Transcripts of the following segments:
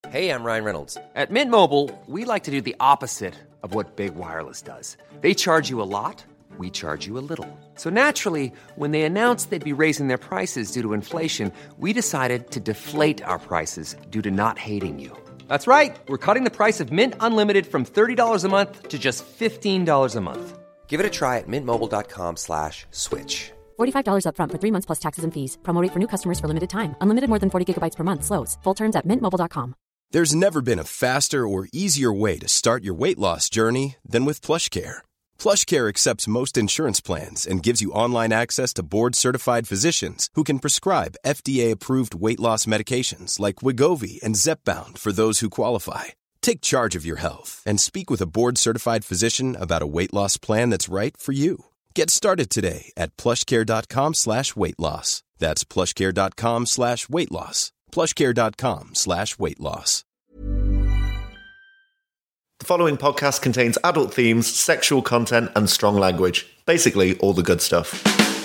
Hey, I'm Ryan Reynolds. At Mint Mobile, we like to do the opposite of what Big Wireless does. They charge you a lot, we charge you a little. So naturally, when they announced they'd be raising their prices due to inflation, we decided to deflate our prices due to not hating you. That's right. We're cutting the price of Mint Unlimited from $30 a month to just $15 a month. Give it a try at mintmobile.com/switch. $45 up front for 3 months plus taxes and fees. Promo rate for new customers for limited time. Unlimited more than 40 gigabytes per month. Slows full terms at mintmobile.com. There's never been a faster or easier way to start your weight loss journey than with PlushCare. PlushCare accepts most insurance plans and gives you online access to board-certified physicians who can prescribe FDA-approved weight loss medications like Wegovy and Zepbound for those who qualify. Take charge of your health and speak with a board-certified physician about a weight loss plan that's right for you. Get started today at plushcare.com/weight loss. That's plushcare.com/weight loss. plushcare.com/weight loss. The following podcast contains adult themes, sexual content, and strong language. Basically, all the good stuff.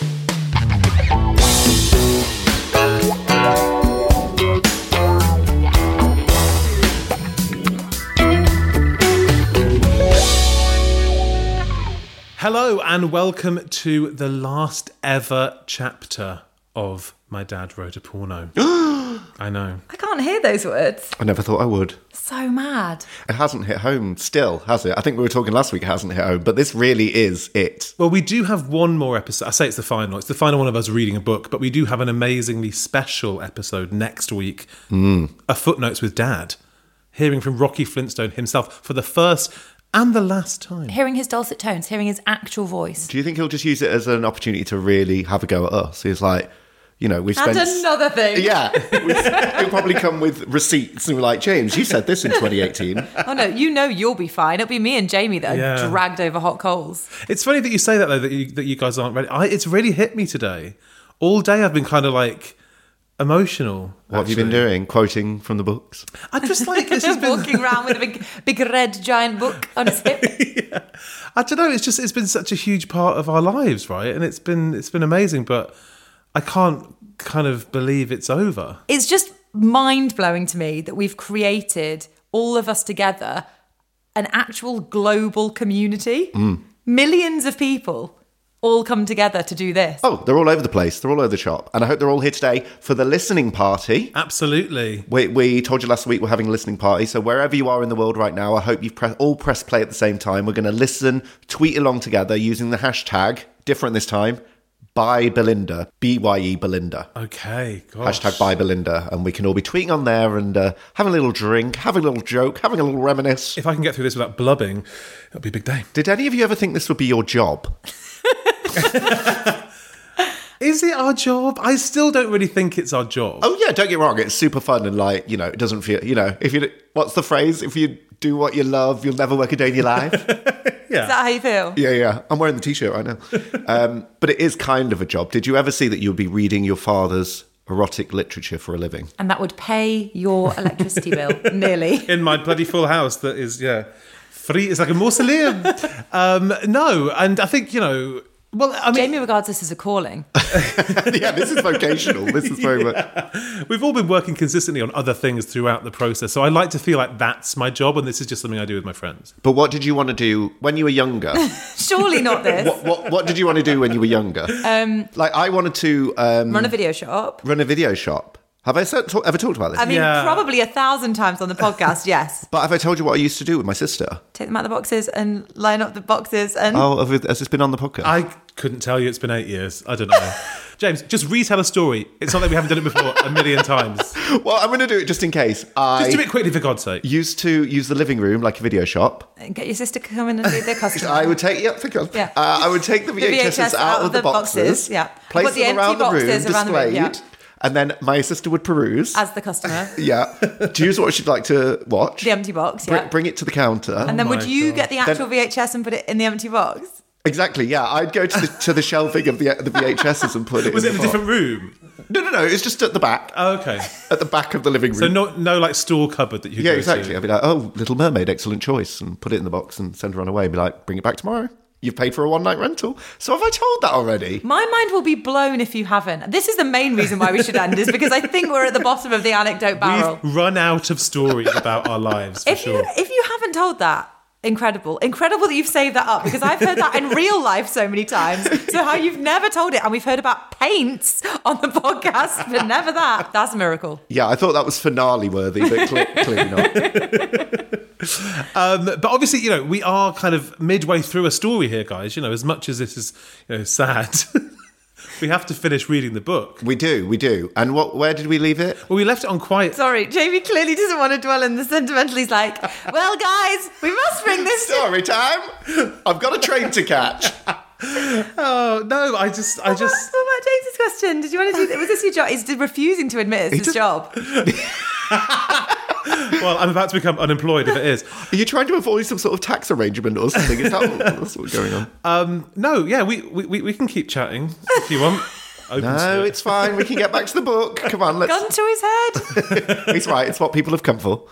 Hello and welcome to the last ever chapter of My Dad Wrote a Porno. I know. I can't hear those words. I never thought I would. So mad. It hasn't hit home still, has it? I think we were talking last week, it hasn't hit home, but this really is it. Well, we do have one more episode. I say it's the final. It's the final one of us reading a book, but we do have an amazingly special episode next week. A Footnotes with Dad. Hearing from Rocky Flintstone himself for the first and the last time. Hearing his dulcet tones, hearing his actual voice. Do you think he'll just use it as an opportunity to really have a go at us? He's like, you know, we've spent... And another thing. Yeah. He'll probably come with receipts and be like, James, you said this in 2018. Oh, no, you know you'll be fine. It'll be me and Jamie that are dragged over hot coals. It's funny that you say that, though, that you guys aren't ready. It's really hit me today. All day I've been kind of like... emotional. What have you been doing? Quoting from the books? I just like it's just been... walking around with a big red giant book on his hip. Yeah. I don't know. It's been such a huge part of our lives, right? And it's been amazing, but I can't kind of believe it's over. It's just mind blowing to me that we've created, all of us together, an actual global community. Millions of people all come together to do this. Oh, they're all over the place. They're all over the shop. And I hope they're all here today for the listening party. Absolutely. We told you last week we're having a listening party. So wherever you are in the world right now, I hope you've all pressed play at the same time. We're going to listen, tweet along together using the hashtag, different this time, By Belinda, BYE Belinda. Okay, gosh. Hashtag By Belinda. And we can all be tweeting on there and having a little drink, having a little joke, having a little reminisce. If I can get through this without blubbing, it'll be a big day. Did any of you ever think this would be your job? Is it our job? I still don't really think it's our job. Oh yeah, don't get me wrong, it's super fun and like, you know, it doesn't feel, you know, if you, what's the phrase? If you do what you love, you'll never work a day in your life. Yeah. Is that how you feel? Yeah. I'm wearing the t-shirt right now. But it is kind of a job. Did you ever see that you would be reading your father's erotic literature for a living? And that would pay your electricity bill, nearly. In my bloody full house that is, free. It's like a mausoleum. No, and I think, you know... Well, I mean, Jamie regards this as a calling. Yeah, this is vocational. This is very much... We've all been working consistently on other things throughout the process, so I like to feel like that's my job, and this is just something I do with my friends. But what did you want to do when you were younger? Surely not this. What did you want to do when you were younger? Like, I wanted to... run a video shop. Have I ever talked about this? I mean, probably 1,000 times on the podcast, yes. But have I told you what I used to do with my sister? Take them out of the boxes and line up the boxes and... Oh, has this been on the podcast? I couldn't tell you. It's been 8 years. I don't know. James, just retell a story. It's not that we haven't done it before a million times. Well, I'm going to do it just in case. Just do it quickly, for God's sake. Used to use the living room like a video shop. And get your sister to come in and be their customer. I would take, I would take the VHSs out of the boxes. Place Put them around the room, displayed. Yeah. And then my sister would peruse. As the customer. Yeah. Choose what she'd like to watch. The empty box, yeah. Bring it to the counter. And then would you get the actual VHS and put it in the empty box? Exactly, yeah. I'd go to the shelving of the VHSs and put it Was in it in a different room? No. It's just at the back. Oh, okay. At the back of the living room. So no like store cupboard that you could Yeah, go exactly. to. I'd be like, oh, Little Mermaid, excellent choice. And put it in the box and send her on her way and be like, bring it back tomorrow. You've paid for a one-night rental. So have I told that already? My mind will be blown if you haven't. This is the main reason why we should end, is because I think we're at the bottom of the anecdote barrel. We've run out of stories about our lives, for If sure. you haven't told that, incredible that you've saved that up, because I've heard that in real life so many times. So how you've never told it, and we've heard about paints on the podcast, but never that's a miracle. Yeah, I thought that was finale worthy, but clearly not. But obviously, we are kind of midway through a story here, guys. As much as this is sad, we have to finish reading the book. We do. And where did we leave it? Well, we left it on quite... Sorry, Jamie clearly doesn't want to dwell in the sentimental. He's like, well, guys, we must bring this to... Story time. I've got a train to catch. Oh, no, I just... What about James's question? Did you want to do... Was this your job? He's refusing to admit it's his job. Well, I'm about to become unemployed if it is. Are you trying to avoid some sort of tax arrangement or something? Is that what's going on? No, yeah, we can keep chatting if you want. No, it's fine. We can get back to the book. Come on, let's... Gun to his head. He's right. It's what people have come for.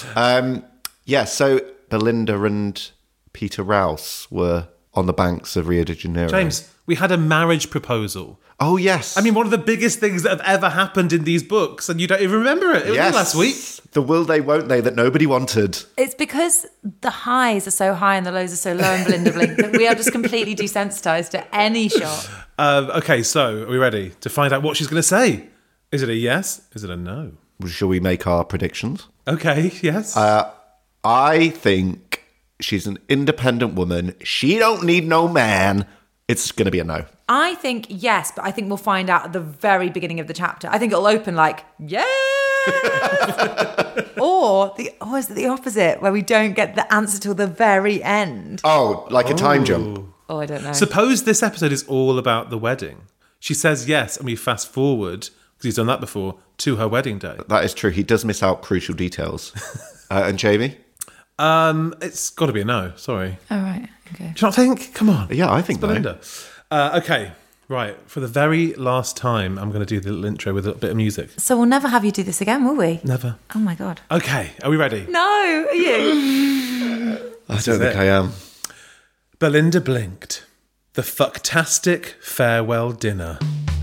So Belinda and Peter Rouse were on the banks of Rio de Janeiro. James, we had a marriage proposal. Oh, yes. I mean, one of the biggest things that have ever happened in these books, and you don't even remember it. It was last week. The will they, won't they that nobody wanted. It's because the highs are so high and the lows are so low in Belinda Blink that we are just completely desensitized to any shot. Okay, so are we ready to find out what she's going to say? Is it a yes? Is it a no? Shall we make our predictions? Okay, yes. I think she's an independent woman. She don't need no man. It's going to be a no. I think yes, but I think we'll find out at the very beginning of the chapter. I think it'll open like, yes! or is it the opposite, where we don't get the answer till the very end? Oh, like a time jump. Oh, I don't know. Suppose this episode is all about the wedding. She says yes, and we fast forward, because he's done that before, to her wedding day. That is true. He does miss out crucial details. And Jamie? It's got to be a no, sorry. Oh, right, okay. Do you not think? Come on. Yeah, I think it's Belinda. Okay, right. For the very last time, I'm going to do the little intro with a bit of music. So we'll never have you do this again, will we? Never. Oh, my God. Okay, are we ready? No, are you? I don't think I am. Belinda blinked. The fucktastic farewell dinner.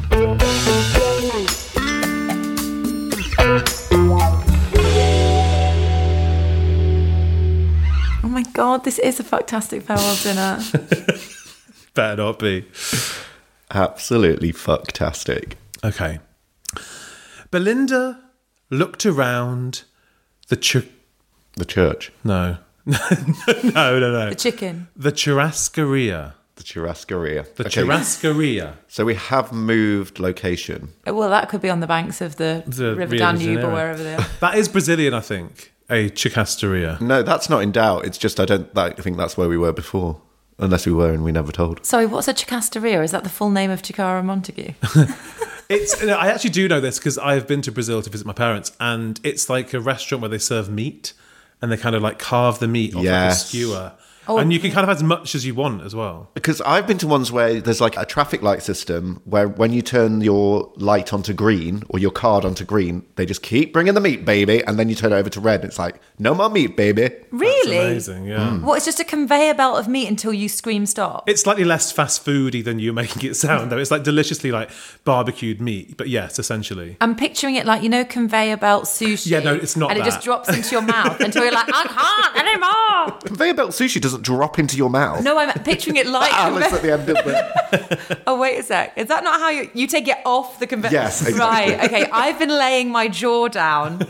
Oh my God, this is a fucktastic farewell dinner. Better not be. Absolutely fucktastic. Okay. Belinda looked around the church. No. No. The chicken. The churrascaria. The churrascaria. The churrascaria. So we have moved location. Well, that could be on the banks of the River Rio de Danube Janeiro. or wherever they are. That is Brazilian, I think. A churrascaria. No, that's not in doubt. It's just I think that's where we were before. Unless we were and we never told. Sorry, what's a chicasteria? Is that the full name of Chicara Montague? I actually do know this because I've been to Brazil to visit my parents, and it's like a restaurant where they serve meat and they kind of like carve the meat off like a skewer. Oh. And you can kind of have as much as you want as well. Because I've been to ones where there's like a traffic light system where when you turn your light onto green or your card onto green, they just keep bringing the meat, baby. And then you turn it over to red. And it's like, no more meat, baby. Really? That's amazing, yeah. What, it's just a conveyor belt of meat until you scream stop? It's slightly less fast foody than you're making it sound, though. It's like deliciously like barbecued meat. But yes, essentially. I'm picturing it like, conveyor belt sushi. Yeah, no, it's not and that. it just drops into your mouth until you're like, I can't anymore. Conveyor belt sushi doesn't drop into your mouth. No, I'm picturing it like... Alice at the end of the... Oh, wait a sec. Is that not how you take it off the conveyor? Yes, exactly. Right, okay. I've been laying my jaw down.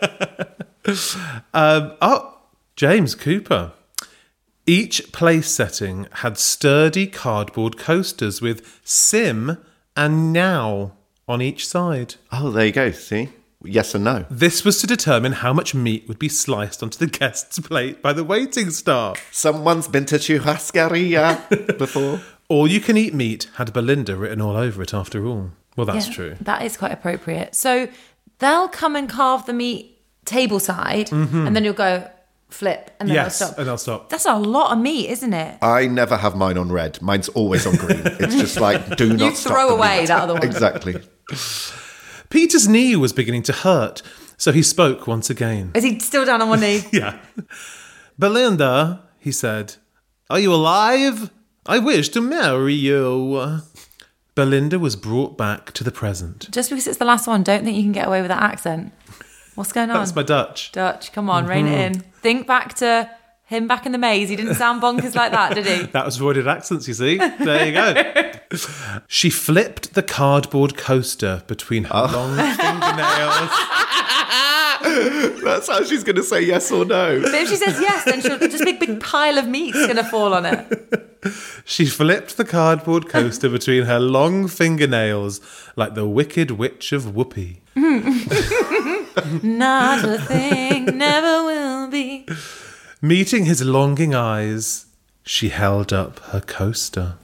James Cooper. Each place setting had sturdy cardboard coasters with Sim and Now on each side. Oh, there you go. See? Yes and no. This was to determine how much meat would be sliced onto the guest's plate by the waiting staff. Someone's been to churrascaria before. All you can eat meat had Belinda written all over it after all. Well, that's true. That is quite appropriate. So they'll come and carve the meat tableside and then you'll go flip and then they'll stop. And they'll stop. That's a lot of meat, isn't it? I never have mine on red. Mine's always on green. It's just like, do not stop. You throw the away meat. that other one. Exactly. Peter's knee was beginning to hurt, so he spoke once again. Is he still down on one knee? Yeah. Belinda, he said, are you alive? I wish to marry you. Belinda was brought back to the present. Just because it's the last one, don't think you can get away with that accent. What's going on? That's my Dutch. Dutch, come on, rein it in. Think back to him back in the maze. He didn't sound bonkers like that, did he? That was voided accents, you see. There you go. She flipped the cardboard coaster between her long fingernails. That's how she's going to say yes or no. But if she says yes, then she'll just big pile of meat's going to fall on it. She flipped the cardboard coaster between her long fingernails like the Wicked Witch of Whoopi. Not a thing, never will be. Meeting his longing eyes, she held up her coaster.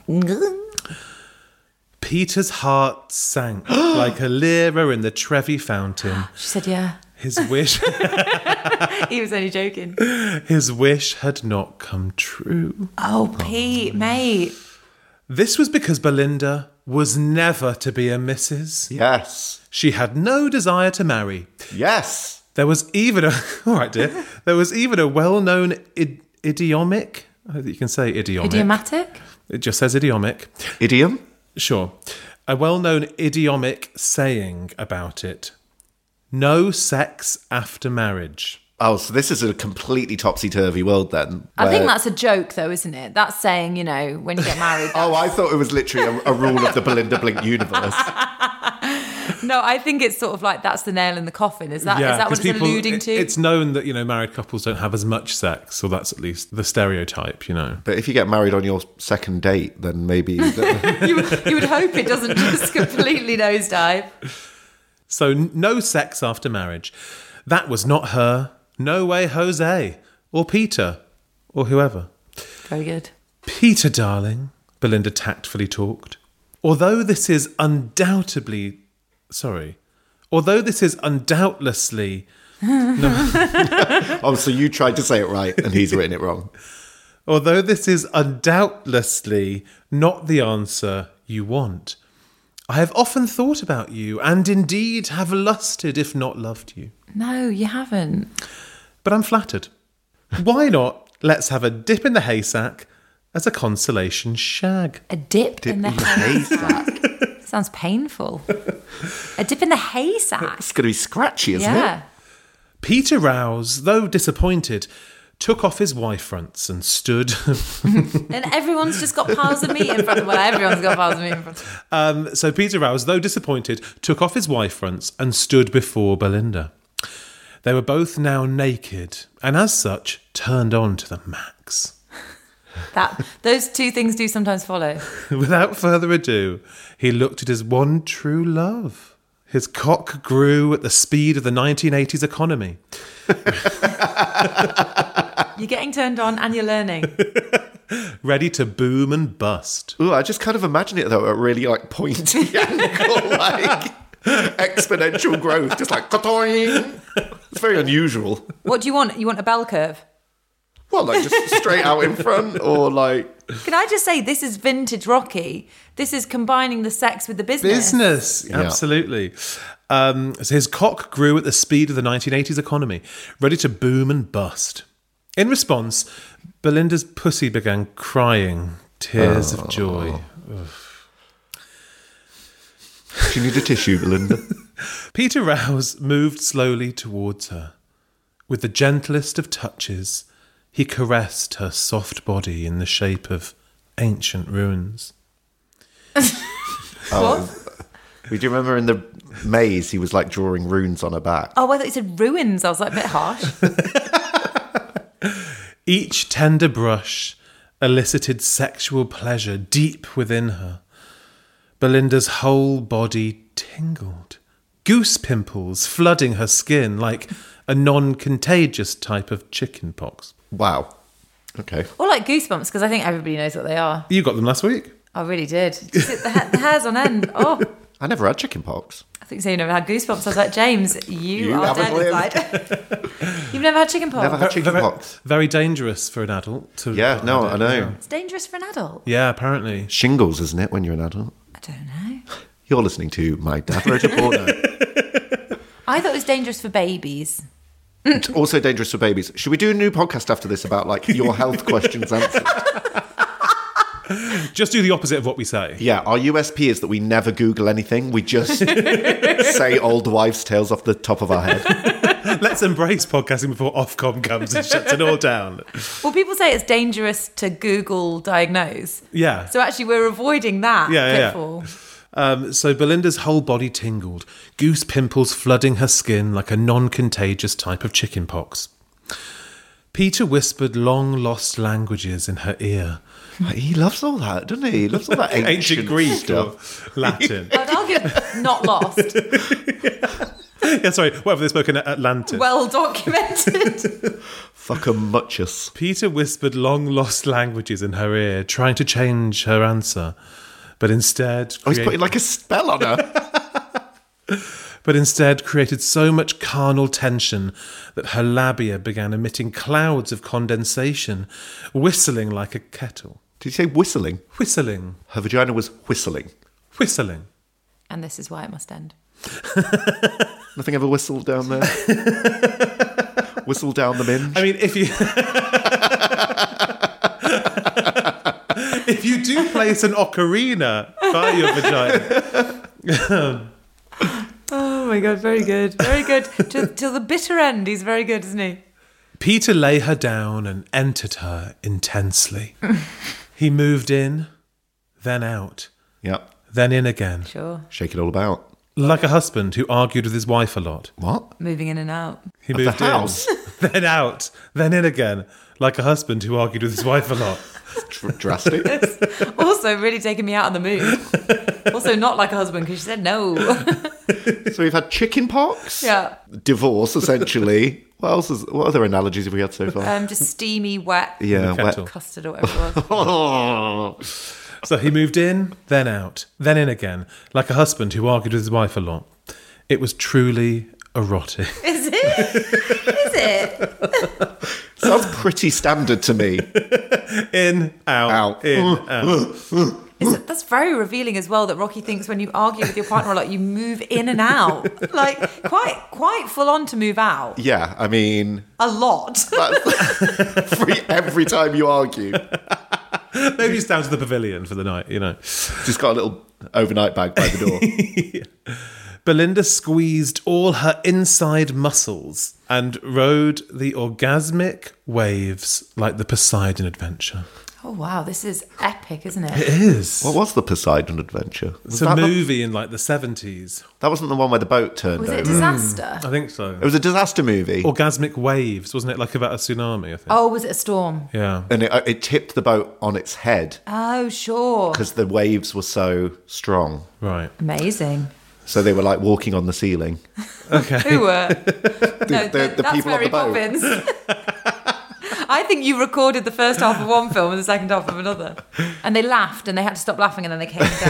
Peter's heart sank like a lira in the Trevi fountain. She said yeah. His wish... He was only joking. His wish had not come true. Oh, Pete, mate. This was because Belinda was never to be a Mrs. Yes. She had no desire to marry. Yes. There was even a... All right, dear. There was even a well-known idiomic... I hope you can say idiomic. Idiomatic? It just says idiomic. Idiom? Sure. A well-known idiomic saying about it. No sex after marriage. Oh, so this is a completely topsy-turvy world then. I think where- that's a joke, though, isn't it? That's saying, you know, when you get married. Oh, I thought it was literally a rule of the Belinda Blink universe. No, I think it's sort of like that's the nail in the coffin. Is that 'cause what it's alluding to? It's known that, married couples don't have as much sex, or that's at least the stereotype, But if you get married on your second date, then maybe... you would hope it doesn't just completely nosedive. So no sex after marriage. That was not her. No way Jose, or Peter, or whoever. Very good. Peter, darling, Belinda tactfully talked. Although this is undoubtedly... Although this is undoubtlessly... Oh, so you tried to say it right and he's written it wrong. Although this is undoubtlessly not the answer you want, I have often thought about you and indeed have lusted if not loved you. No, you haven't. But I'm flattered. Why not let's have a dip in the haystack as a consolation shag? A dip in the haystack. Sounds painful. A dip in the haystack. It's going to be scratchy, isn't it? Peter Rouse, though disappointed, took off his Y-fronts and stood... And everyone's just got piles of meat in front of them. Well, everyone's got piles of meat in front of them. So Peter Rouse, though disappointed, took off his Y-fronts and stood before Belinda. They were both now naked, and as such, turned on to the max. Those two things do sometimes follow. Without further ado, he looked at his one true love. His cock grew at the speed of the 1980s economy. You're getting turned on and you're learning. Ready to boom and bust. Ooh, I just kind of imagine it though, at a really pointy angle, exponential growth, just ka-toing. It's very unusual. What do you want? You want a bell curve? Well, just straight out in front, or Can I just say, this is vintage Rocky. This is combining the sex with the business. Yeah. Absolutely. So his cock grew at the speed of the 1980s economy, ready to boom and bust. In response, Belinda's pussy began crying tears of joy. Do you need a tissue, Belinda? Peter Rouse moved slowly towards her. With the gentlest of touches, he caressed her soft body in the shape of ancient ruins. What? Do you remember in the maze, he was drawing runes on her back? Oh, I thought you said ruins. I was a bit harsh. Each tender brush elicited sexual pleasure deep within her. Belinda's whole body tingled, goose pimples flooding her skin like a non-contagious type of chicken pox. Wow. Okay. Or like goosebumps, because I think everybody knows what they are. You got them last week. I really did. The hairs on end. Oh, I never had chicken pox. I think so. You never had goosebumps. I was like, James, you are haven't dead inside. You've never had chicken pox? Never had chicken pox. Very dangerous for an adult. To Yeah, no, I know. It's dangerous for an adult. Yeah, apparently. Shingles, isn't it, when you're an adult? I don't know. You're listening to My Dad Wrote a Porno. I thought it was dangerous for babies. It's also dangerous for babies. Should we do a new podcast after this about your health questions answered? Just do the opposite of what we say. Yeah, our USP is that we never Google anything. We just say old wives' tales off the top of our head. Let's embrace podcasting before Ofcom comes and shuts it all down. Well, people say it's dangerous to Google diagnose. Yeah. So actually, we're avoiding that Yeah. pitfall. So Belinda's whole body tingled, goose pimples flooding her skin like a non-contagious type of chickenpox. Peter whispered long-lost languages in her ear. He loves all that, doesn't he? He loves all that ancient Greek stuff. or Latin. I'd argue not lost. Yeah, sorry, whatever they spoke in Atlantis. Well documented. Fuck a muchus. Peter whispered long-lost languages in her ear, trying to change her answer, but instead... Oh, he's putting like a spell on her. but instead created so much carnal tension that her labia began emitting clouds of condensation, whistling like a kettle. Did you say whistling? Whistling. Her vagina was whistling. Whistling. And this is why it must end. Nothing ever whistled down there? Whistle down the minge? I mean, if you... if you do place an ocarina by your vagina... Oh my God, very good. Very good. Till the bitter end, he's very good, isn't he? Peter lay her down and entered her intensely. He moved in, then out, Yep. then in again. Sure. Shake it all about. Like a husband who argued with his wife a lot. What? Moving in and out. He Of the moved house? in, then out, then in again. Like a husband who argued with his wife a lot. Drastic. Also, really taking me out of the mood. Also, not like a husband because she said no. So we've had chicken pox. Yeah. Divorce, essentially. What other analogies have we had so far? Just steamy, wet Yeah, wet. Kettle. custard or whatever it was. So he moved in, then out, then in again. Like a husband who argued with his wife a lot. It was truly erotic. Is it? Is it? Sounds pretty standard to me. In, out, in, out. That's very revealing as well that Rocky thinks when you argue with your partner a lot, you move in and out. Like, quite full on to move out. Yeah, I mean, A lot. that's every time you argue. Maybe it's down to the pavilion for the night, you know. Just got a little overnight bag by the door. Belinda squeezed all her inside muscles and rode the orgasmic waves like the Poseidon Adventure. Oh, wow. This is epic, isn't it? It is. What was the Poseidon Adventure? It's a movie in like the 70s. That wasn't the one where the boat turned Was it a over. disaster? I think so. It was a disaster movie. Orgasmic waves, wasn't it? Like about a tsunami, I think. Oh, was it a storm? Yeah. And it tipped the boat on its head Oh, sure. because the waves were so strong. Right. Amazing. So they were like walking on the ceiling. Okay. Who were? No, the that's people on Mary the boat. Poppins. I think you recorded the first half of one film and the second half of another. And they laughed and they had to stop laughing and then they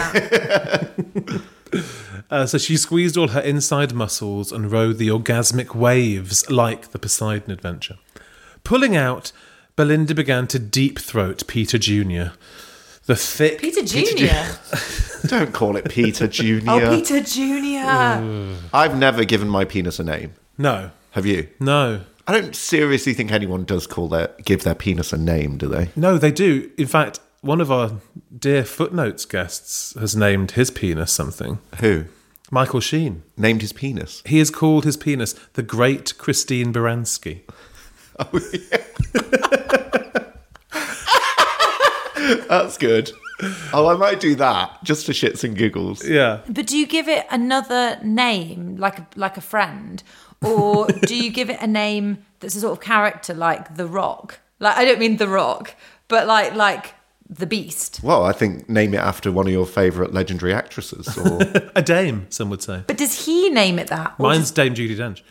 came down. So she squeezed all her inside muscles and rode the orgasmic waves like the Poseidon Adventure. Pulling out, Belinda began to deep throat Peter Jr. The thick... Peter Jr. Don't call it Peter Jr. Oh, Peter Jr. I've never given my penis a name. No. Have you? No. I don't seriously think anyone does give their penis a name, do they? No, they do. In fact, one of our dear Footnotes guests has named his penis something. Who? Michael Sheen. Named his penis? He has called his penis the Great Christine Baranski. Oh, yeah. That's good. Oh, I might do that just for shits and giggles. Yeah. But do you give it another name, like a friend? Or do you give it a name that's a sort of character like The Rock? Like, I don't mean The Rock, but like The Beast. Well, I think name it after one of your favourite legendary actresses. Or A dame, some would say. But does he name it that? Or Mine's Dame Judi Dench.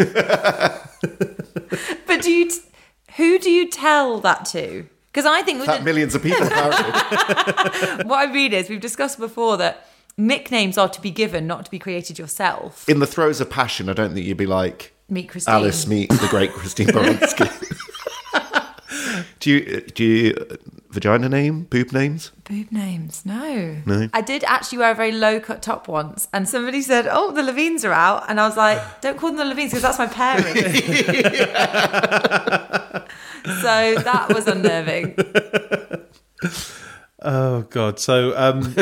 But who do you tell that to? Because I think that millions of people, apparently. what I mean is we've discussed before that nicknames are to be given, not to be created yourself. In the throes of passion, I don't think you'd be like, Meet Christine. Alice, meet the great Christine Baranski. Do you vagina name, boob names? Boob names? No. No? I did actually wear a very low-cut top once, and somebody said, "Oh, the Levines are out," and I was like, "Don't call them the Levines because that's my parents." So that was unnerving. Oh, God. So,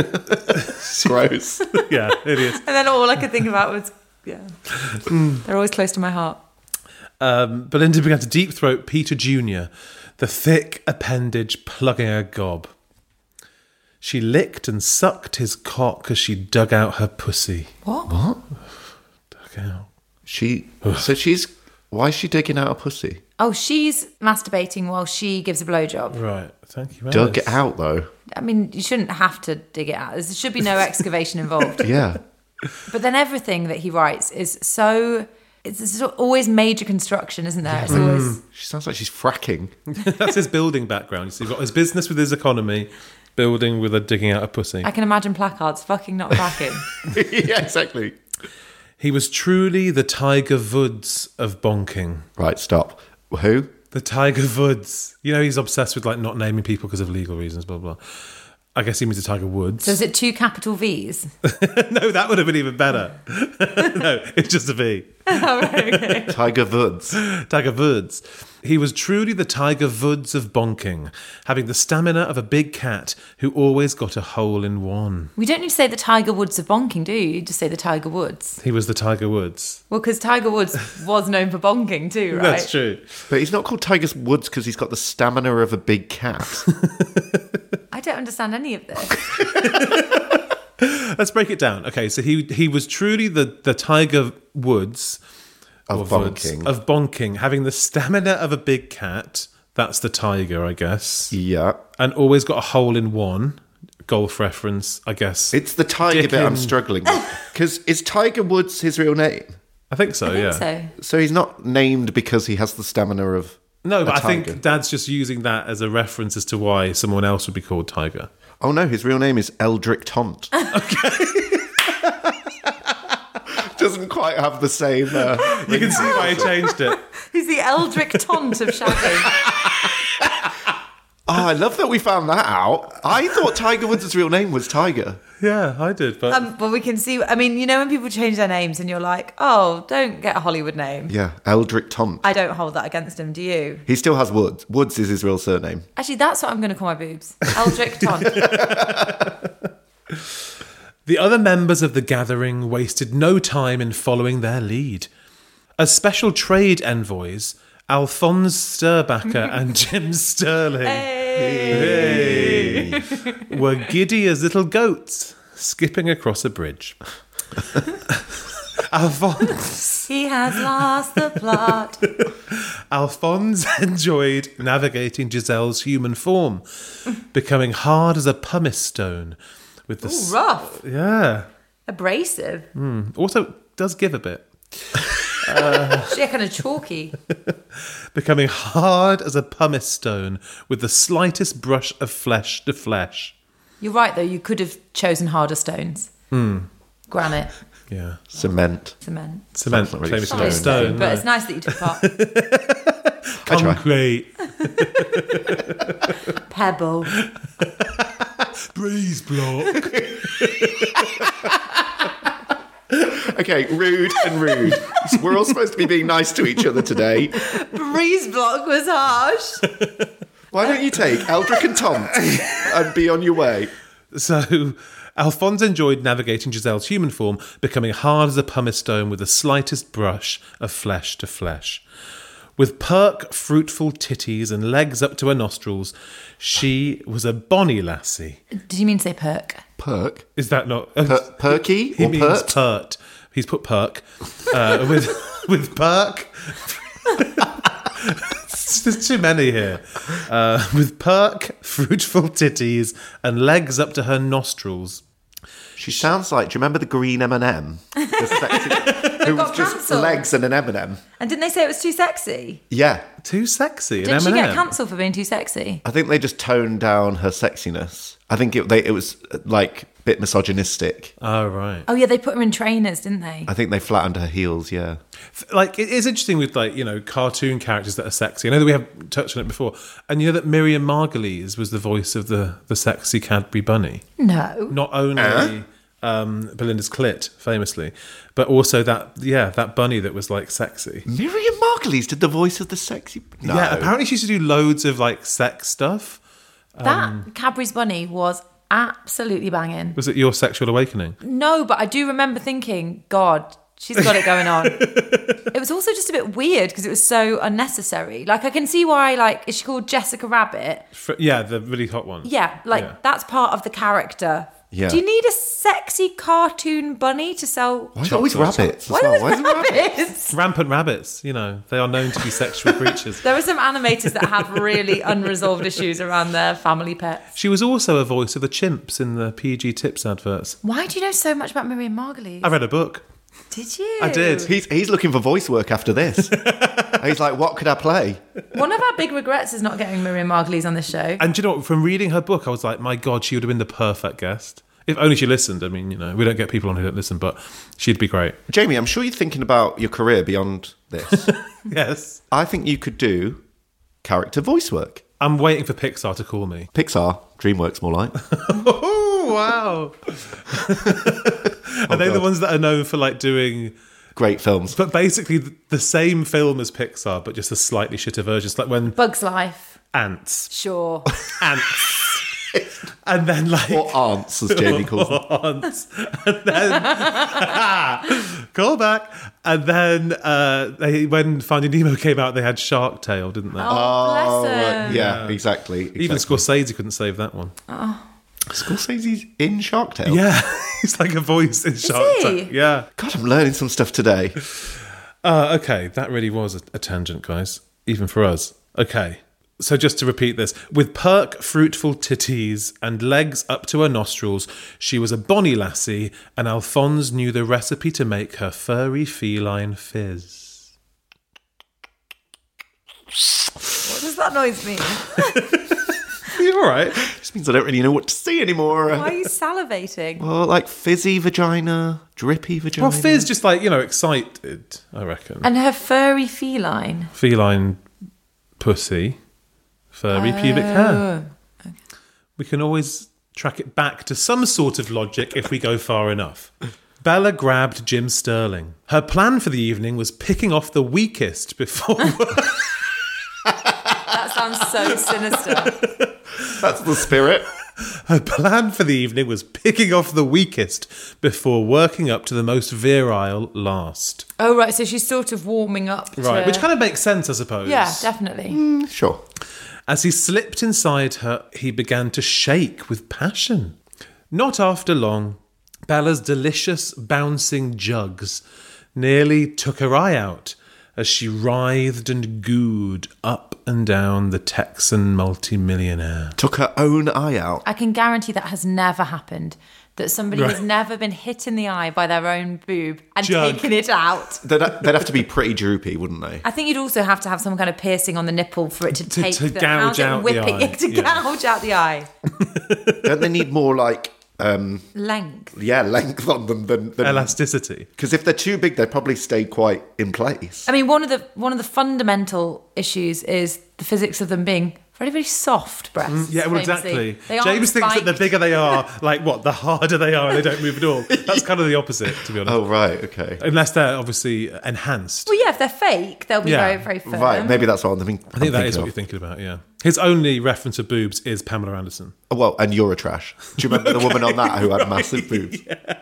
Gross. yeah, it is. And then all I could think about was, they're always close to my heart. Belinda began to deep throat Peter Jr., the thick appendage plugging her gob. She licked and sucked his cock as she dug out her pussy. What? Dug out. Why is she digging out a pussy? Oh, she's masturbating while she gives a blowjob. Right. Thank you, Dug it out, though. I mean, you shouldn't have to dig it out. There should be no excavation involved. Yeah. But then everything that he writes is so... It's always major construction, isn't there? It's always... She sounds like she's fracking. That's his building background. So he's got his business with his economy, building with a digging out a pussy. I can imagine placards, fucking not cracking. Yeah, exactly. He was truly the Tiger Woods of bonking. Right, stop. Who? The Tiger Woods. You know, he's obsessed with like not naming people because of legal reasons, blah, blah. I guess he means the Tiger Woods. So is it 2 capital V's? No, that would have been even better. No, it's just a V. Oh, right, okay. Tiger Woods. Tiger Woods. He was truly the Tiger Woods of bonking, having the stamina of a big cat who always got a hole in one. We don't need to say the Tiger Woods of bonking, do you? You just say the Tiger Woods. He was the Tiger Woods. Well, because Tiger Woods was known for bonking too, right? That's true. But he's not called Tiger Woods because he's got the stamina of a big cat. I don't understand any of this. Let's break it down. Okay, so he was truly the Tiger Woods Of Woods bonking. of bonking, having the stamina of a big cat. That's the tiger, I guess. Yeah. And always got a hole in one. Golf reference, I guess. It's the tiger bit I'm struggling with. Because is Tiger Woods his real name? I think so, yeah. So So he's not named because he has the stamina of No, a but I tiger. think Dad's just using that as a reference as to why someone else would be called Tiger. Oh no, his real name is Eldrick Tont. Okay. Doesn't quite have the same... You can see why he changed it. he's the Eldrick Tont of shagging. Oh, I love that we found that out. I thought Tiger Woods' real name was Tiger. Yeah, I did, but... Well, we can see. I mean, you know, when people change their names and you're like, oh, don't get a Hollywood name. Yeah, Eldrick Tont. I don't hold that against him, do you? He still has Woods. Woods is his real surname. Actually, that's what I'm going to call my boobs. Eldrick Tont. The other members of the gathering wasted no time in following their lead. As special trade envoys, Alphonse Sturbacker and Jim Sterling were giddy as little goats skipping across a bridge. Alphonse He has lost the plot. Alphonse enjoyed navigating Giselle's human form, becoming hard as a pumice stone with the Ooh, rough. yeah. Abrasive. Also does give a bit. She's kind of chalky. Becoming hard as a pumice stone with the slightest brush of flesh to flesh. You're right, though. You could have chosen harder stones. Granite, Yeah. Cement. cement. Cement, not really famously stone. stone. But it's nice that you took part. Concrete. Pebble. Breeze block. Okay, rude and rude. We're all supposed to be being nice to each other today. Breeze block was harsh. Why don't you take Eldrick and Tont and be on your way? So, Alphonse enjoyed navigating Giselle's human form, becoming hard as a pumice stone with the slightest brush of flesh to flesh. With perk, fruitful titties and legs up to her nostrils, she was a bonny lassie. Did you mean to say perk? Perk? Is that not... Perky He or means pert? pert. He's put perk. With perk... There's too many here. With perk, fruitful titties, and legs up to her nostrils. She sounds like, do you remember the green M&M? The sexy, who was got just cancelled. legs and an M&M? And didn't they say it was too sexy? Yeah. Too sexy. Didn't she get cancelled for being too sexy? I think they just toned down her sexiness. I think it was like a bit misogynistic. Oh, right. Oh, yeah, they put her in trainers, didn't they? I think they flattened her heels, yeah. Like, it is interesting with, like, you know, cartoon characters that are sexy. I know that we have touched on it before. And you know that Miriam Margolyes was the voice of the sexy Cadbury bunny? No. Not only Belinda's clit, famously, but also that bunny that was, like, sexy. Miriam Margolyes did the voice of the sexy... No. Yeah, apparently she used to do loads of, like, sex stuff. That Cadbury's bunny was absolutely banging. Was it your sexual awakening? No, but I do remember thinking, God, she's got it going on. It was also just a bit weird because it was so unnecessary. Like, I can see why, like, is she called Jessica Rabbit? Yeah, the really hot one. Yeah, like, that's part of the character. Yeah. Do you need a sexy cartoon bunny to sell? Why is it always rabbits? as Why well? are Why is it rabbits? rabbits? Rampant rabbits, you know, they are known to be sexual creatures. There are some animators that have really unresolved issues around their family pets. She was also a voice of the chimps in the PG Tips adverts. Why do you know so much about Miriam Margolyes? I read a book. Did you? I did. He's looking for voice work after this. He's like, what could I play? One of our big regrets is not getting Miriam Margolyes on this show. And do you know what? From reading her book, I was like, my God, she would have been the perfect guest. If only she listened. I mean, you know, we don't get people on who don't listen, but she'd be great. Jamie, I'm sure you're thinking about your career beyond this. Yes. I think you could do character voice work. I'm waiting for Pixar to call me. Pixar, DreamWorks more like. Oh, wow. Are they the ones that are known for like doing... Great films. But basically the same film as Pixar, but just a slightly shitter version. It's like when... Bug's Life. Ants. Sure. Ants. And then like... Or aunts, as Jamie calls them. Aunts. And then... Call back. And then when Finding Nemo came out, they had Shark Tale, didn't they? Oh, bless right. him. Yeah, exactly. Even Scorsese couldn't save that one. Scorsese's in Shark Tale? Yeah, he's like a voice in Shark he? Tale. Yeah. God, I'm learning some stuff today. Okay, that really was a tangent, guys, even for us. Okay, so just to repeat this, with perk, fruitful titties and legs up to her nostrils, she was a bonny lassie, and Alphonse knew the recipe to make her furry feline fizz. What does that noise mean? You all right? Just means I don't really know what to say anymore. Why are you salivating? Well, like fizzy vagina, drippy vagina. Well, fizz just like, you know, excited, I reckon. And her furry feline. Feline pussy, furry pubic hair. Okay. We can always track it back to some sort of logic if we go far enough. Bella grabbed Jim Sterling. Her plan for the evening was picking off the weakest before... That sounds so sinister. That's the spirit. Her plan for the evening was picking off the weakest before working up to the most virile last. Oh, right, so she's sort of warming up to... Right, which kind of makes sense, I suppose. Yeah, definitely. Sure. As he slipped inside her, he began to shake with passion. Not after long, Bella's delicious bouncing jugs nearly took her eye out as she writhed and gooed up and down the Texan multimillionaire. Took her own eye out. I can guarantee that has never happened. That somebody has never been hit in the eye by their own boob and Jug. taken it out. They'd have to be pretty droopy, wouldn't they? I think you'd also have to have some kind of piercing on the nipple for it to take to the... gouge how's it out the whipping? eye. To Yeah. gouge out the eye. Don't they need more like... Length. length on them than Elasticity. because if they're too big, they probably stay quite in place. I mean, one of the fundamental issues is the physics of them being very, very soft breasts. Yeah, well, famously. exactly. They aren't James thinks that the spiked. bigger they are, like what, the harder they are and they don't move at all. That's kind of the opposite, to be honest. Oh, right, okay. Unless they're obviously enhanced. Well, yeah, if they're fake, they'll be Yeah. very, very firm. Right, maybe that's what I'm thinking. I think that is what you're thinking about, yeah. His only reference of boobs is Pamela Anderson. Well, and you're a trash. Do you remember the woman on that who had massive boobs?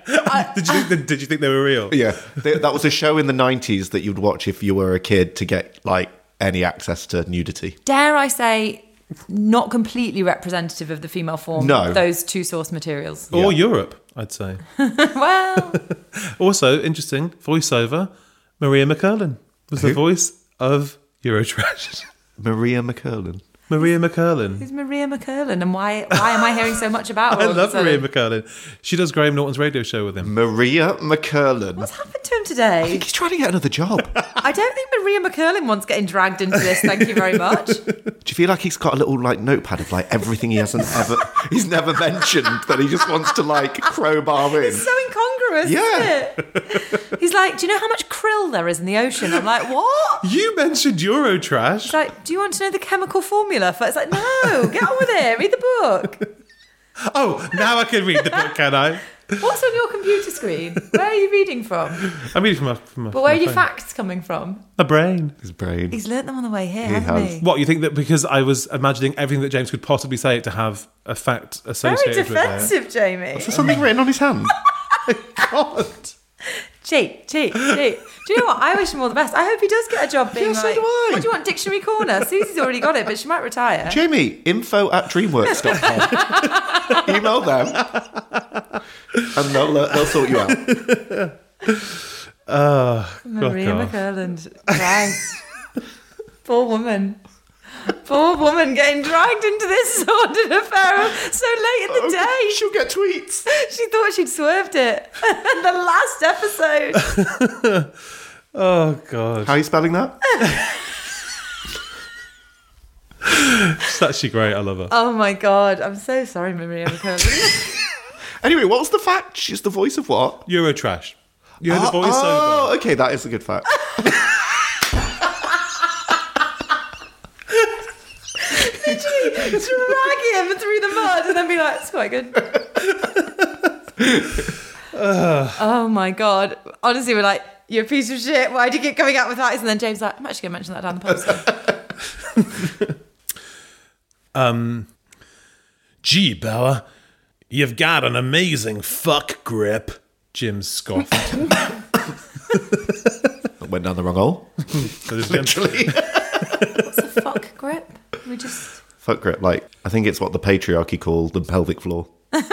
Did you think they were real? Yeah, that was a show in the 90s that you'd watch if you were a kid to get like any access to nudity. Dare I say, not completely representative of the female form. No. Those two source materials. Or Europe, I'd say. Well, Also, interesting, voiceover, Maria McCurlin was the voice of Eurotrash. Maria McCurlin. Maria McCurlin. who's Maria McCurlin, and why am I hearing so much about her? I all of a love Maria sudden? McCurlin. She does Graham Norton's radio show with him. Maria McCurlin. What's happened to him I today? think he's trying to get another job. I don't think Maria McCurlin wants getting dragged into this. Thank you very much. Do you feel like he's got a little like notepad of like everything he's never mentioned that he just wants to like crowbar in? It's so incongruous, Yeah. isn't it? He's like, do you know how much krill there is in the ocean? I'm like, what? You mentioned Eurotrash. He's like, do you want to know the chemical formula for it? It's like, no, get on with it. Read the book. Oh, now I can read the book, can I? What's on your computer screen? Where are you reading from? I'm reading from a But where are your facts coming from? My brain. His brain. He's learnt them on the way here, He hasn't has. he? What, you think that because I was imagining everything that James could possibly say to have a fact Very associated with it? defensive, Jamie. Is there something written on his hand? God. Cheat. Do you know what? I wish him all the best. I hope he does get a job being Yeah, so like, do I. what do you want, Dictionary Corner? Susie's already got it, but she might retire. Jamie, info@dreamworks.com. Email them. And they'll sort you out. Maria McCurland. Christ. Poor woman getting dragged into this sordid affair so late in the day. She'll get tweets. She thought she'd swerved it. The last episode. Oh, God. How are you spelling that? It's actually great. I love her. Oh my God. I'm so sorry, Maria McCurland. Anyway, what's the fact? She's the voice of what? Eurotrash. You heard the voiceover. Oh, okay, that is a good fact. Drag him through the mud and then be like, it's quite good. Oh my God. Honestly, we're like, you're a piece of shit. Why do you keep coming out with that? And then James like, I'm actually going to mention that down the post. Gee, Bella, you've got an amazing fuck grip. Jim scoffed. Went down the wrong hole. Literally. What's a fuck grip? We just... Fuck grip, like, I think it's what the patriarchy call the pelvic floor.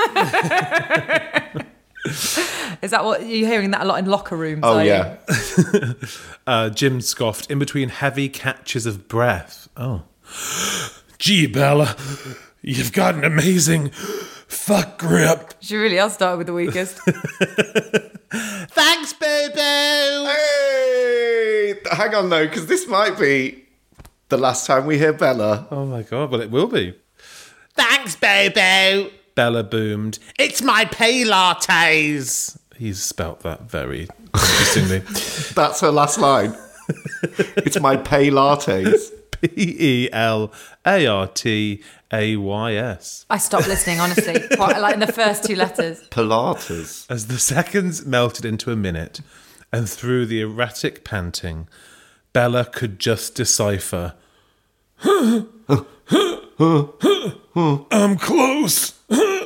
Is that what you're hearing that a lot in locker rooms? Oh, are yeah. Jim scoffed in between heavy catches of breath. Oh. Gee, Bella, you've got an amazing fuck grip. She really has started with the weakest. Thanks, boo-boo. Hey! Hang on, though, because this might be the last time we hear Bella. Oh, my God. Well, it will be. Thanks, boo-boo. Bella boomed. It's my pay lattes. He's spelt that very interestingly. That's her last line. It's my pay lattes. P-E-L-A-R-T-A-Y-S. I stopped listening, honestly. Quite, like in the first two letters. Pilates. As the seconds melted into a minute, and through the erratic panting, Bella could just decipher. I'm close.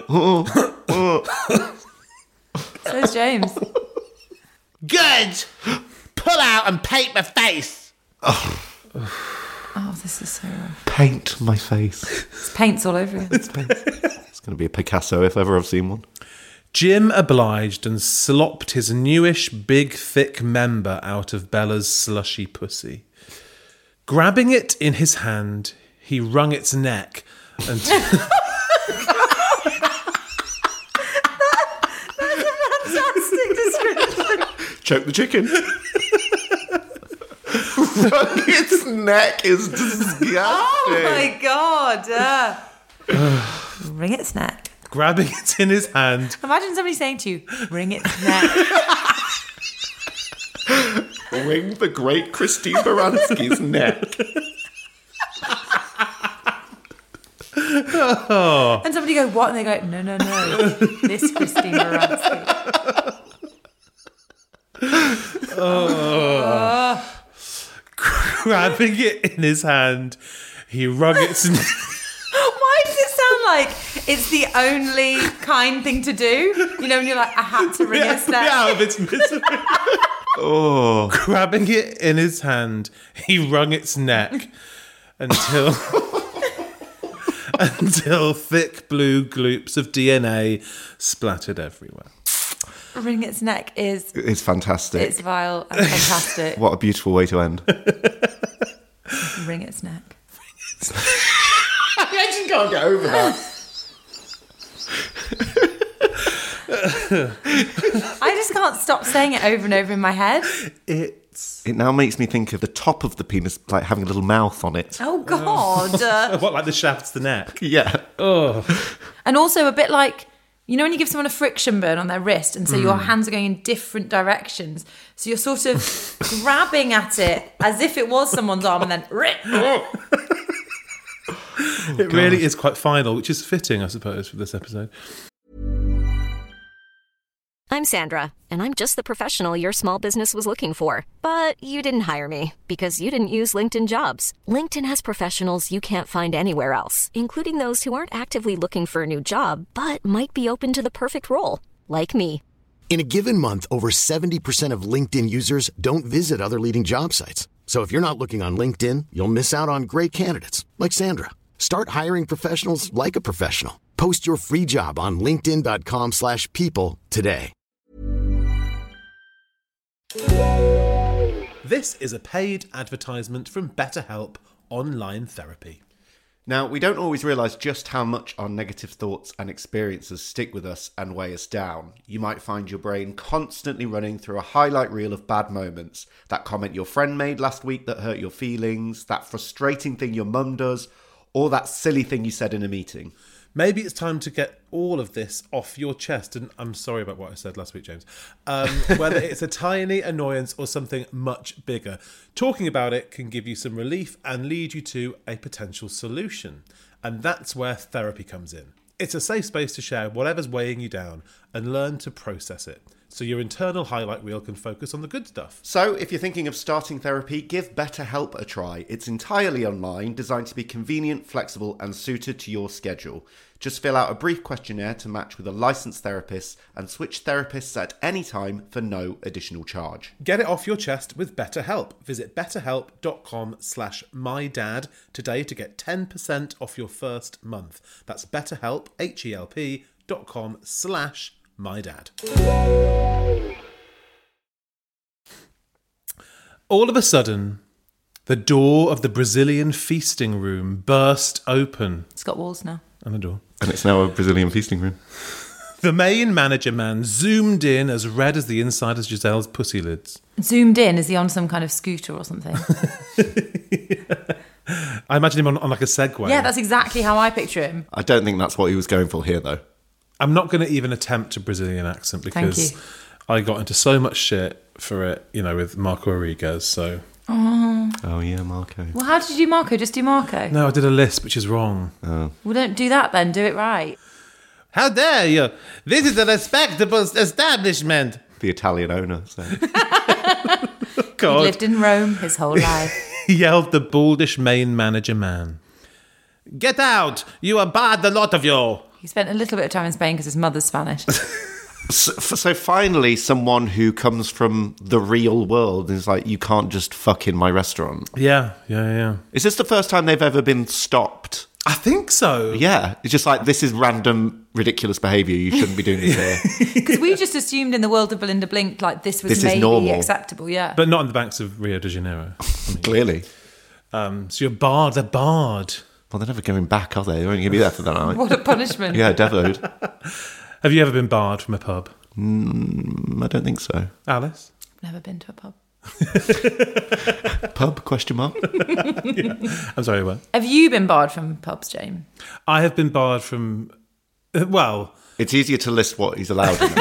So's James. Good. Pull out and paint my face. Oh, this is so rough. Paint my face. It's paints all over you. It's going to be a Picasso if ever I've seen one. Jim obliged and slopped his newish, big, thick member out of Bella's slushy pussy. Grabbing it in his hand, he wrung its neck and... Fantastic description. Choke the chicken. Its neck is disgusting. Oh my God. Wring its neck. Grabbing it in his hand, Imagine somebody saying to you, wring its neck. Wring the great Christine Baranski's neck. And somebody go, what? And they go, no. This Christine Baranski. grabbing it in his hand, he wrung its neck. Why does it sound like it's the only kind thing to do? You know, when you're like, I had to wring its neck. out of its misery. Grabbing it in his hand, he wrung its neck until thick blue gloops of DNA splattered everywhere. Wring its neck is... It's fantastic. It's vile and fantastic. What a beautiful way to end. Wring its neck. I just can't get over that. I just can't stop saying it over and over in my head. It now makes me think of the top of the penis, like having a little mouth on it. Oh, God. What, like the shaft to the neck? Yeah. And also a bit like, you know when you give someone a friction burn on their wrist and so your hands are going in different directions. So you're sort of grabbing at it as if it was someone's arm and then... It really is quite final, which is fitting, I suppose, for this episode. Sandra, and I'm just the professional your small business was looking for. But you didn't hire me because you didn't use LinkedIn Jobs. LinkedIn has professionals you can't find anywhere else, including those who aren't actively looking for a new job, but might be open to the perfect role, like me. In a given month, over 70% of LinkedIn users don't visit other leading job sites. So if you're not looking on LinkedIn, you'll miss out on great candidates like Sandra. Start hiring professionals like a professional. Post your free job on linkedin.com/people today. This is a paid advertisement from BetterHelp Online Therapy. Now, we don't always realise just how much our negative thoughts and experiences stick with us and weigh us down. You might find your brain constantly running through a highlight reel of bad moments. That comment your friend made last week that hurt your feelings, that frustrating thing your mum does, or that silly thing you said in a meeting. Maybe it's time to get all of this off your chest. And I'm sorry about what I said last week, James. Whether it's a tiny annoyance or something much bigger, talking about it can give you some relief and lead you to a potential solution. And that's where therapy comes in. It's a safe space to share whatever's weighing you down and learn to process it, so your internal highlight reel can focus on the good stuff. So, if you're thinking of starting therapy, give BetterHelp a try. It's entirely online, designed to be convenient, flexible, and suited to your schedule. Just fill out a brief questionnaire to match with a licensed therapist and switch therapists at any time for no additional charge. Get it off your chest with BetterHelp. Visit betterhelp.com/mydad today to get 10% off your first month. That's BetterHelp, HELP.com/mydad. All of a sudden, the door of the Brazilian feasting room burst open. It's got walls now. And a door. And it's now a Brazilian feasting room. The main manager man zoomed in as red as the inside of Giselle's pussy lids. Zoomed in, is he on some kind of scooter or something? I imagine him on like a Segway. Yeah, that's exactly how I picture him. I don't think that's what he was going for here, though. I'm not going to even attempt a Brazilian accent because Thank you. I got into so much shit for it, with Marco Rodriguez, so... Oh, yeah, Marco. Well, how did you do Marco? Just do Marco? No, I did a lisp, which is wrong. Well, don't do that then. Do it right. How dare you? This is a respectable establishment. The Italian owner said. He lived in Rome his whole life. Yelled the baldish main manager man. Get out! You are bad, the lot of you! He spent a little bit of time in Spain because his mother's Spanish. So finally, someone who comes from the real world is like, you can't just fuck in my restaurant. Yeah. Is this the first time they've ever been stopped? I think so. Yeah. It's just like, this is random, ridiculous behaviour. You shouldn't be doing this here. Because we just assumed in the world of Belinda Blink, like, this was maybe normal. acceptable, yeah. But not on the banks of Rio de Janeiro. Clearly. So you're barred. They're barred. Well, they're never going back, are they? They're only going to be there for that night. What a punishment. Yeah, definitely. Have you ever been barred from a pub? I don't think so. Alice? Never been to a pub. Pub, question mark? Yeah. I'm sorry, what? Have you been barred from pubs, James? I have been barred from... Well... It's easier to list what he's allowed in,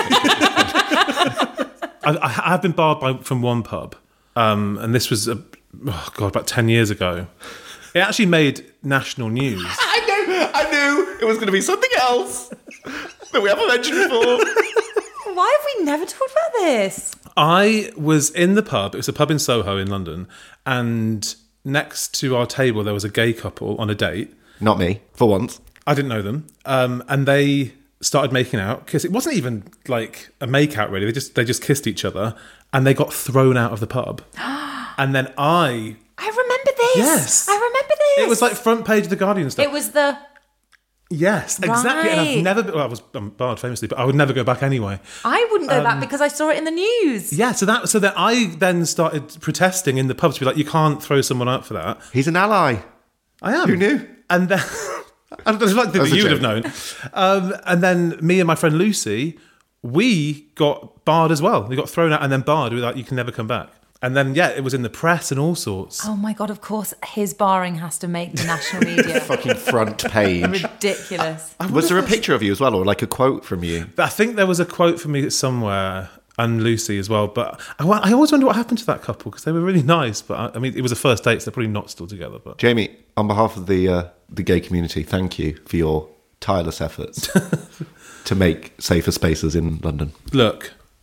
I have been barred from one pub. And this was, about 10 years ago. It actually made national news. I knew it was going to be something else that we haven't mentioned before. Why have we never talked about this? I was in the pub. It was a pub in Soho in London. And next to our table, there was a gay couple on a date. Not me, for once. I didn't know them. And they started making out. Because it wasn't even like a make-out, really. They just kissed each other. And they got thrown out of the pub. And then I remember this. Yes. I remember this. It was like front page of The Guardian and stuff. It was the... Yes, exactly. And I've Right. never been... Well, I'm barred famously, but I would never go back anyway. I wouldn't go back because I saw it in the news. Yeah, so that I then started protesting in the pub to be like, you can't throw someone out for that. He's an ally. I am. Who knew? And then... I'd like that That's a you would have joke. known. And then me and my friend Lucy, we got barred as well. We got thrown out and then barred. We were like, you can never come back. And then, yeah, it was in the press and all sorts. Oh my God, of course, his barring has to make the national media. Fucking front page. Ridiculous. Was there a picture of you as well, or like a quote from you? I think there was a quote from me somewhere, and Lucy as well. But I always wonder what happened to that couple, because they were really nice. But I mean, it was a first date, so they're probably not still together. But Jamie, on behalf of the gay community, thank you for your tireless efforts to make safer spaces in London. look,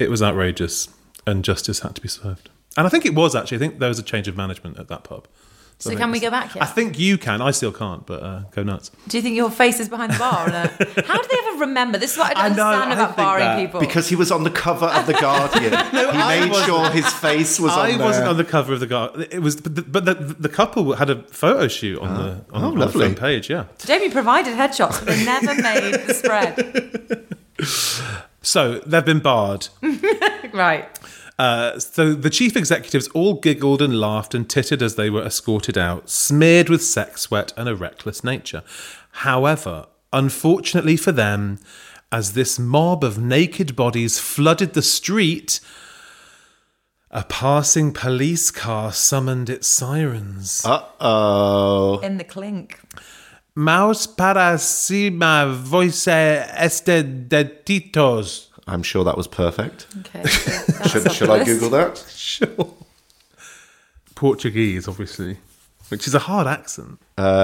It was outrageous, and justice had to be served. And I think it was, actually. I think there was a change of management at that pub. So can we go back yet? I think you can. I still can't, but go nuts. Do you think your face is behind the bar? Or no? How do they ever remember? This is what I don't understand about barring people. Because he was on the cover of The Guardian. He made sure his face was on there. I wasn't on the cover of The Guardian. It was, but the couple had a photo shoot on the front page, yeah. Jamie provided headshots, but they never made the spread. So, they've been barred. Right. So the chief executives all giggled and laughed and tittered as they were escorted out, smeared with sex sweat and a reckless nature. However, unfortunately for them, as this mob of naked bodies flooded the street, a passing police car summoned its sirens. Uh-oh. In the clink. Maus para cima voice este de titos. I'm sure that was perfect. Okay. Should I Google that? Sure. Portuguese, obviously, which is a hard accent.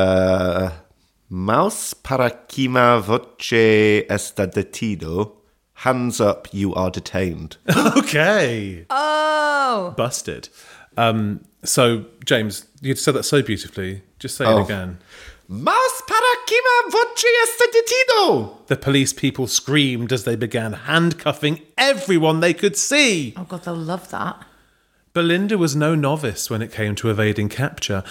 Maus para cima voce está detido. Hands up, you are detained. Okay. Oh. Busted. So, James, you said that so beautifully. Just say it again. Maus para cima voce está detido. The police people screamed as they began handcuffing everyone they could see. Oh, God, they'll love that. Belinda was no novice when it came to evading capture.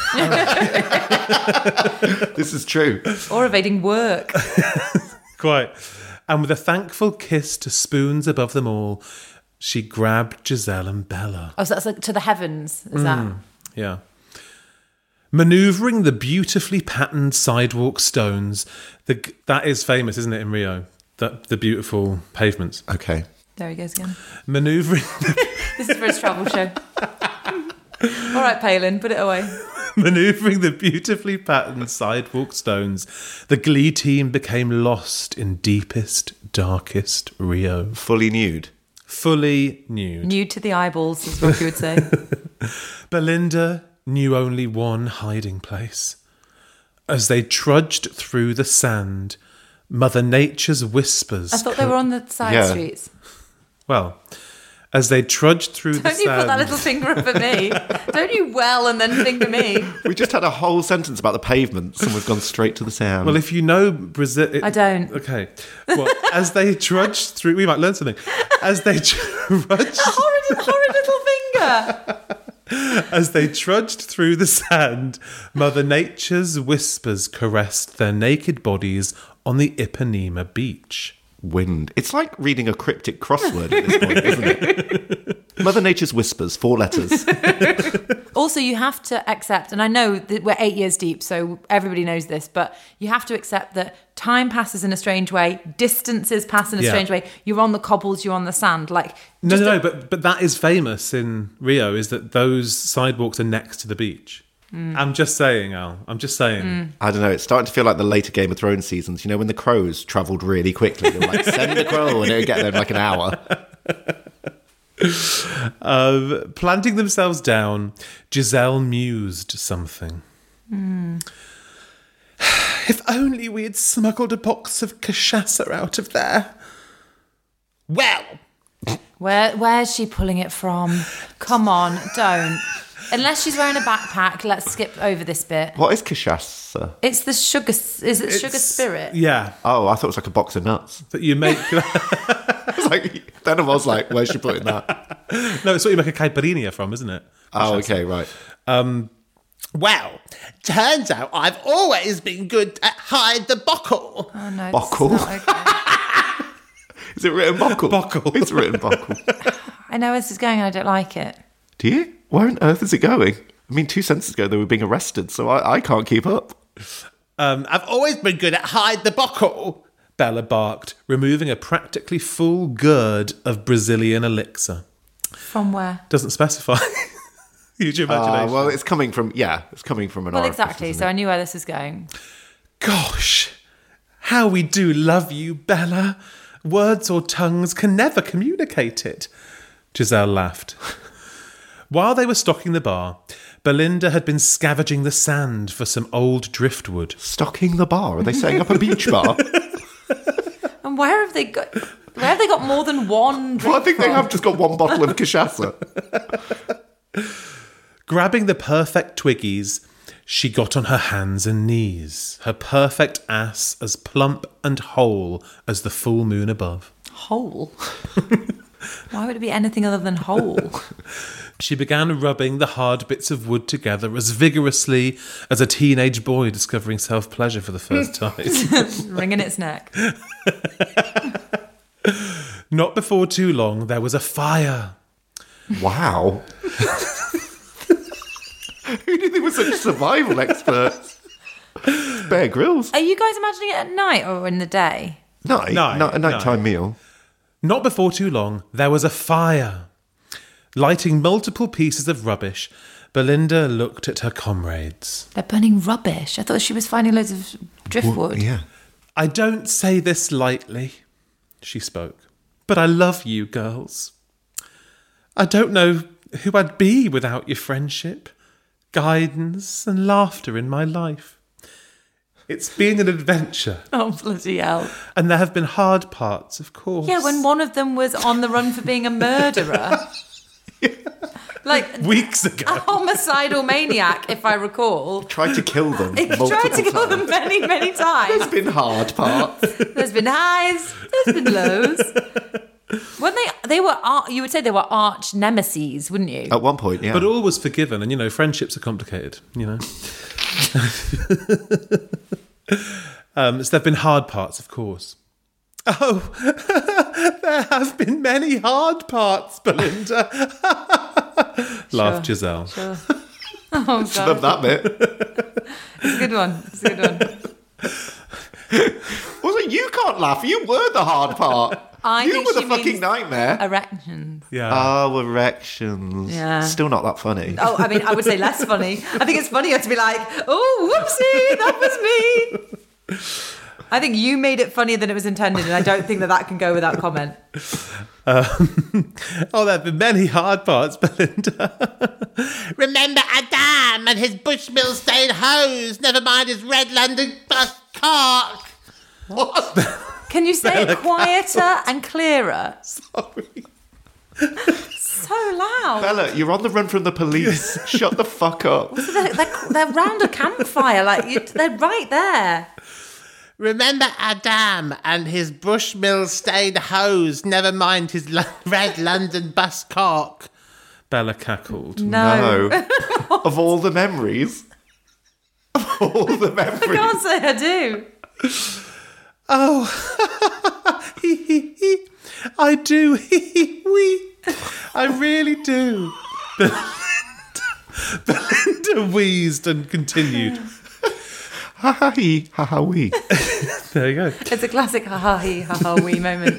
This is true. Or evading work. Quite. And with a thankful kiss to spoons above them all, she grabbed Giselle and Bella. Oh, so that's like to the heavens, is that? Yeah. Manoeuvring the beautifully patterned sidewalk stones. That is famous, isn't it, in Rio? The beautiful pavements. Okay. There he goes again. Manoeuvring... This is for his travel show. All right, Palin, put it away. Manoeuvring the beautifully patterned sidewalk stones, the Glee team became lost in deepest, darkest Rio. Fully nude. Fully nude. Nude to the eyeballs, is what you would say. Belinda knew only one hiding place. As they trudged through the sand, Mother Nature's whispers... I thought they were on the side streets. Well, as they trudged through the Don't you sand... put that little finger up at me. Don't you well and then finger me. We just had a whole sentence about the pavements and we've gone straight to the sound. Well, if you know Brazil... I don't. Okay. Well, as they trudged through... We might learn something. As they trudged... horrid little finger. As they trudged through the sand, Mother Nature's whispers caressed their naked bodies on the Ipanema beach. Wind. It's like reading a cryptic crossword at this point, isn't it? Mother Nature's whispers, 4 letters. Also, you have to accept, and I know that we're 8 years deep, so everybody knows this, but you have to accept that time passes in a strange way, distances pass in a strange way. You're on the cobbles, you're on the sand. But that is famous in Rio, is that those sidewalks are next to the beach. I'm just saying, Al. I'm just saying. I don't know. It's starting to feel like the later Game of Thrones seasons. You know, when the crows travelled really quickly. They were like, send the crow, and it would get there in like an hour. Planting themselves down, Giselle mused something. If only we had smuggled a box of cachaça out of there. Well... Where's she pulling it from? Come on, don't. Unless she's wearing a backpack, let's skip over this bit. What is cachaça? It's the sugar... Is it sugar spirit? Yeah. Oh, I thought it was like a box of nuts. That you make... Then I was like, where's she putting that? No, it's what you make a caipirinha from, isn't it? Oh, okay, right. Well, turns out I've always been good at hide the bottle. Oh, no. Bottle? This is not okay. Is it written bottle? Bottle. It's written bottle. I know where this is going and I don't like it. Do you? Where on earth is it going? I mean, 2 sentences ago they were being arrested, so I can't keep up. I've always been good at hide the bottle, Bella barked, removing a practically full gourd of Brazilian elixir. From where? Doesn't specify. Huge imagination. Well, it's coming from an Well, orifice, exactly, isn't so it? I knew where this was going. Gosh, how we do love you, Bella. Words or tongues can never communicate it. Giselle laughed. While they were stocking the bar, Belinda had been scavenging the sand for some old driftwood. Stocking the bar? Are they setting up a beach bar? And where have they got... Where have they got more than one drink Well, I think they from? have just got one bottle of cachaça. Grabbing the perfect twiggies, she got on her hands and knees, her perfect ass as plump and whole as the full moon above. Whole? Why would it be anything other than whole? She began rubbing the hard bits of wood together as vigorously as a teenage boy discovering self-pleasure for the first time. Wringing its neck. Not before too long, there was a fire. Wow. Who knew they were such survival experts? Bear Grylls. Are you guys imagining it at night or in the day? Not a nighttime meal. Not before too long, there was a fire. Lighting multiple pieces of rubbish, Belinda looked at her comrades. They're burning rubbish. I thought she was finding loads of driftwood. Yeah. I don't say this lightly, she spoke, but I love you girls. I don't know who I'd be without your friendship, guidance and laughter in my life. It's been an adventure, Oh, bloody hell. and there have been hard parts, of course. Yeah, when one of them was on the run for being a murderer. Like, Weeks a ago. homicidal maniac, if I recall. Tried to kill them. He tried to kill them many, many There's times. been hard parts. There's been highs, there's been lows. When they were, you would say they were arch nemeses, wouldn't you? At one point, yeah. But all was forgiven, and, friendships are complicated, so there have been hard parts, of course. Oh, there have been many hard parts, Belinda. Laughed Giselle. Sure. Oh, Love God. that bit. It's a good one. It's a good one. Also, you can't laugh. You were the hard part. I you think were the she fucking means nightmare. Erections. Yeah. Oh, erections. Yeah. Still not that funny. Oh, I mean, I would say less funny. I think it's funnier to be like, oh, whoopsie, that was me. I think you made it funnier than it was intended, and I don't think that can go without comment. There have been many hard parts, Belinda. Remember Adam and his Bushmill stained hose, never mind his red London bus cock. Can you say it quieter and clearer? Sorry. So loud. Bella, you're on the run from the police. Shut the fuck up. They're round a campfire, they're right there. Remember Adam and his Bushmill stained hose, never mind his red London bus cock. Bella cackled. No. Of all the memories. Of all the I memories. can't say I do. Oh, I do. We. I really do. Belinda wheezed and continued. Ha ha he, ha ha we. There you go. It's a classic ha-ha-hee, ha-ha-wee moment.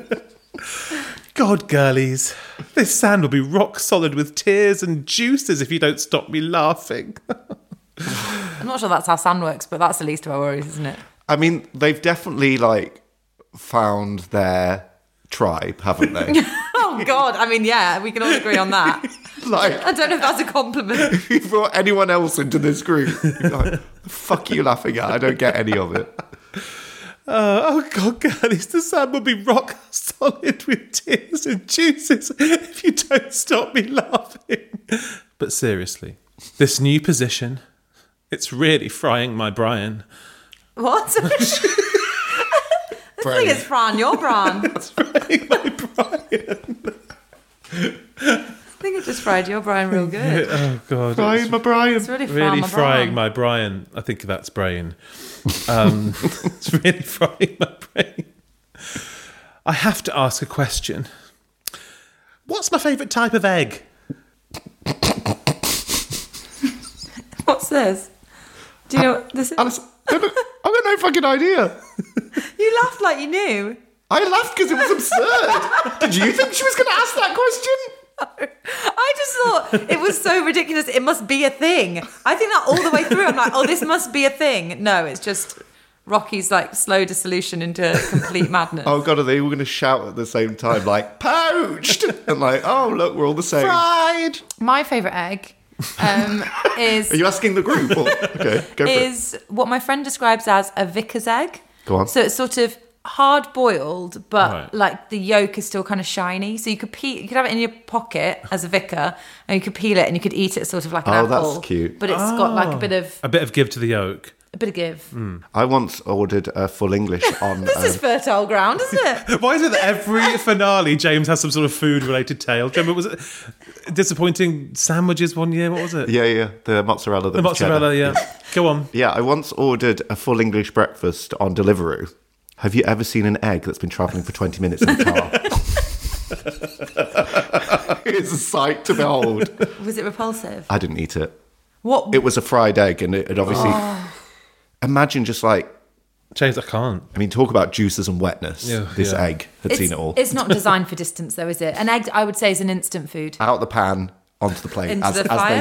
God, girlies, this sand will be rock solid with tears and juices if you don't stop me laughing. I'm not sure that's how sand works, but that's the least of our worries, isn't it? I mean, they've definitely, found their tribe, haven't they? Oh, God. I mean, yeah, we can all agree on that. I don't know if that's a compliment. If you brought anyone else into this group, you'd be like, the fuck are you laughing at? I don't get any of it. Oh, God, girlies, the sand will be rock solid with tears and juices if you don't stop me laughing. But seriously, this new position, it's really frying my Brian. What? I think it's Fran, your Bran. It's frying my Brian. I think it just fried your Brian real good. Oh, God. Brian, my Brian. It's really, Really my frying Bran. my Brian. I think that's brain. It's really frying my brain. I have to ask a question. What's my favourite type of egg? What's this? Do you know what this is? Alice, I've got no fucking idea. You laughed like you knew. I laughed because it was absurd. Did you think she was going to ask that question? I just thought it was so ridiculous. It must be a thing. I think that all the way through. I'm like, oh, this must be a thing. No, it's just Rocky's slow dissolution into complete madness. Oh, God, are they all going to shout at the same time, poached? And oh, look, we're all the same. Fried. My favourite egg is... Are you asking the group? Or? Okay, go for it. is what my friend describes as a vicar's egg. Go on. So it's sort of hard boiled, but Right. like the yolk is still kind of shiny. So you could have it in your pocket as a vicar, and you could peel it and you could eat it sort of like an apple. Oh, that's cute. But it's got like a bit of give to the yolk. give. I once ordered a full English on. This is fertile ground, isn't it? Why is it that every finale James has some sort of food-related tale? Do you remember, was it disappointing sandwiches one year? What was it? Yeah, the mozzarella. The mozzarella, yeah. Go on. Yeah, I once ordered a full English breakfast on Deliveroo. Have you ever seen an egg that's been travelling for 20 minutes in the car? It's a sight to behold. Was it repulsive? I didn't eat it. What? It was a fried egg, and it obviously... Imagine just like... James, I can't. I mean, talk about juices and wetness. Yeah, This yeah. egg had seen it all. It's not designed for distance, though, is it? An egg, I would say, is an instant food. Out the pan, onto the plate, Into as the fire.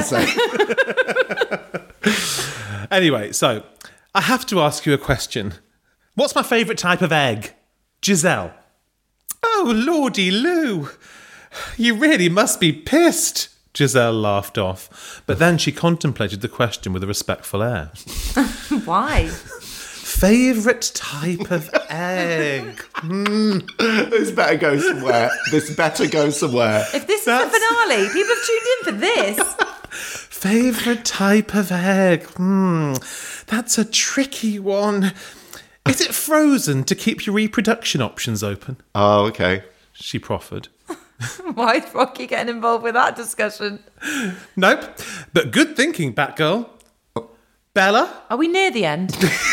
they say. Anyway, so I have to ask you a question. What's my favourite type of egg? Giselle. Oh, Lordy Lou. You really must be pissed. Giselle laughed off, but then she contemplated the question with a respectful air. Why? Favourite type of egg? This better go somewhere. This better go somewhere. If this is the finale, people have tuned in for this. Favourite type of egg? That's a tricky one. Is it frozen to keep your reproduction options open? Oh, okay. She proffered. Why is Rocky getting involved with that discussion? Nope. But good thinking, Batgirl. Bella? Are we near the end?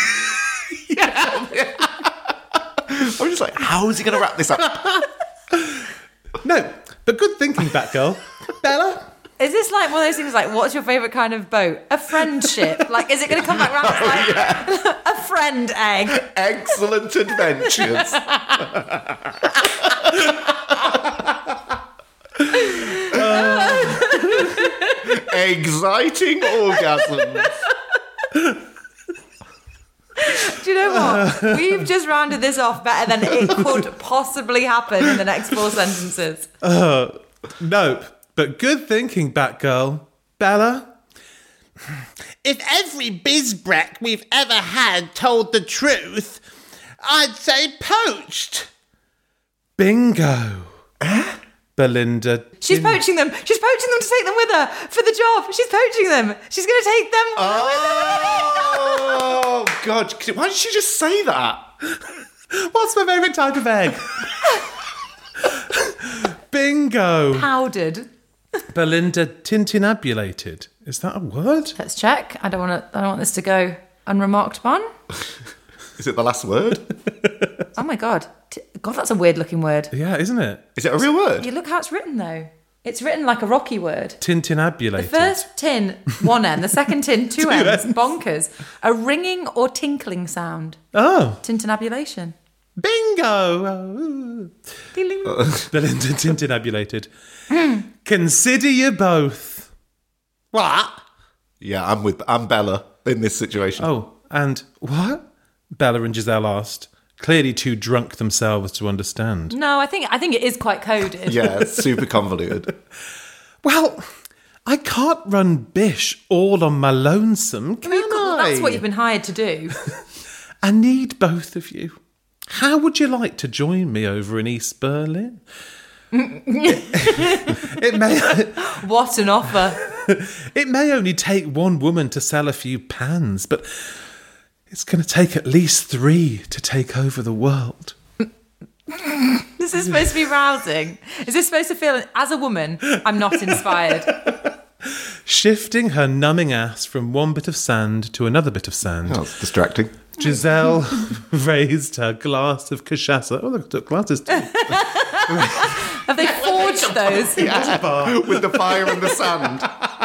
I was just like, how is he going to wrap this up? No, but good thinking, Batgirl. Bella? Is this like one of those things like, what's your favourite kind of boat? A friendship? Like, is it going to come back round to like a friend egg? Excellent adventures. Exciting orgasms. Do you know what? We've just rounded this off better than it could possibly happen in the next 4 sentences. Nope. But good thinking, Batgirl. Bella? If every bizbreck we've ever had told the truth, I'd say poached. Bingo. Belinda. She's poaching them. She's poaching them to take them with her for the job. She's poaching them. She's going to take them. Oh, God. Why did she just say that? What's my favourite type of egg? Bingo. Powdered. Belinda tintinabulated. Is that a word? Let's check. I don't want this to go unremarked upon. Is it the last word? Oh my God. God, that's a weird looking word. Yeah, isn't it? Is it a real word? You look how it's written though. It's written like a Rocky word. Tintinabulated. The first tin, 1 N. The second tin, 2 N's. Bonkers. A ringing or tinkling sound. Oh. Tintinabulation. Bingo. Oh. Ding, ding. Belinda tintinabulated. Consider you both. What? Yeah, I'm Bella in this situation. Oh, and what? Bella and Giselle asked, clearly too drunk themselves to understand. No, I think it is quite coded. Yeah, it's super convoluted. Well, I can't run Bish all on my lonesome, can I? That's what you've been hired to do. I need both of you. How would you like to join me over in East Berlin? It may What an offer. it may only take one woman to sell a few pans, but it's going to take at least 3 to take over the world. This is supposed to be rousing. Is this supposed to feel, as a woman, I'm not inspired? Shifting her numbing ass from one bit of sand to another bit of sand, Oh, it's distracting. Giselle raised her glass of cachaça. Oh, look, the glasses too. Have they forged those? Yeah, with the fire and the sand.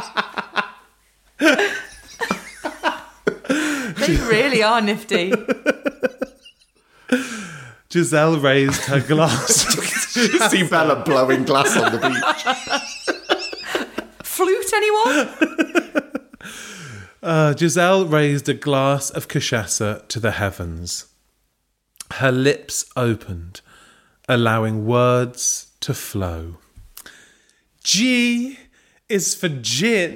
They really are nifty. Giselle raised her glass. See Bella blowing glass on the beach. Flute, anyone? Giselle raised a glass of cachaça to the heavens. Her lips opened, allowing words to flow. G is for gin.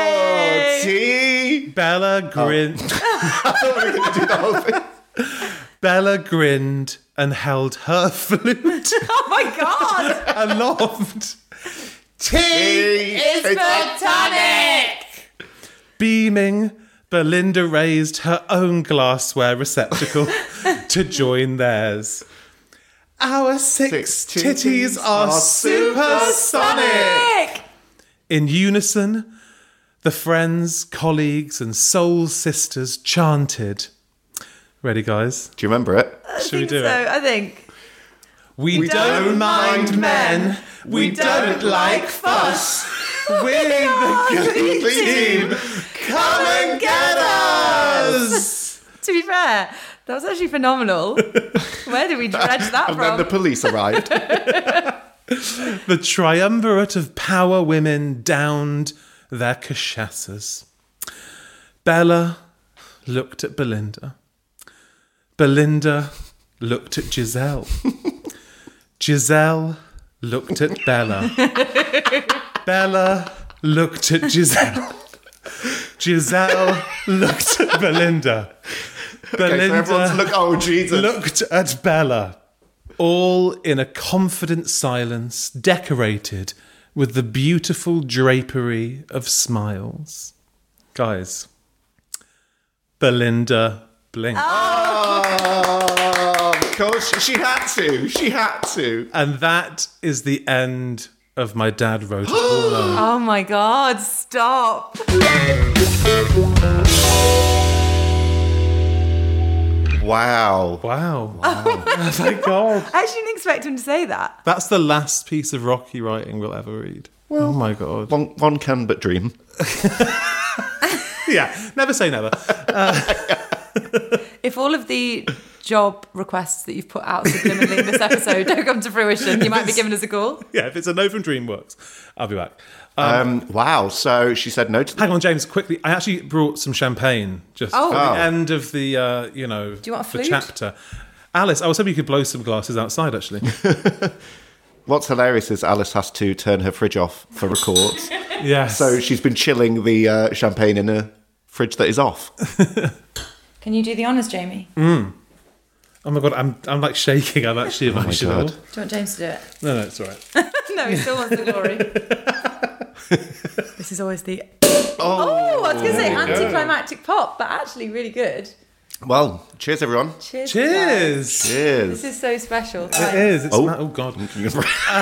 Oh, tea. Bella grinned. I thought we were going to do the whole thing. Bella grinned and held her flute Oh my God! aloft. Tea It's platonic! Beaming, Belinda raised her own glassware receptacle to join theirs. Our six titties are supersonic! In unison, the friends, colleagues, and soul sisters chanted. Ready, guys? Do you remember it? Should we do it? I think. We don't mind men. We don't like fuss. We're the Glee team. Come and get us. To be fair, that was actually phenomenal. Where did we dredge that And from? then the police arrived. The triumvirate of power women downed their cachassas. Bella looked at Belinda. Belinda looked at Giselle. Giselle looked at Bella. Bella looked at Giselle. Giselle looked at Belinda. Okay, so everyone's looked at Bella. All in a confident silence, decorated with the beautiful drapery of smiles. Guys, Belinda blinked. Oh, of course, she had to. She had to. And that is the end of My Dad Wrote a Porno. Oh my God, stop. Wow. Wow. Oh my God. I actually didn't expect him to say that. That's the last piece of Rocky writing we'll ever read. Oh my God. One can but dream. Yeah, never say never. If all of the job requests that you've put out subliminally in this episode don't come to fruition, you might be giving us a call. Yeah, if it's a no from DreamWorks, I'll be back. Wow. So she said no to Hang on, James, quickly. I actually brought some champagne just for the end of the, Do you want a the flute? chapter. Alice, I was hoping you could blow some glasses outside, actually. What's hilarious is Alice has to turn her fridge off for records. Yes. So she's been chilling the champagne in a fridge that is off. Can you do the honours, Jamie? Oh my God, I'm like shaking. I'm actually emotional. God. Do you want James to do it? No, it's all right. No, he still wants the glory. This is always the... Oh, I was going to say anticlimactic pop, but actually really good. Well, cheers, everyone. Cheers. Cheers. Cheers. This is so special. It is. It's Oh. God. You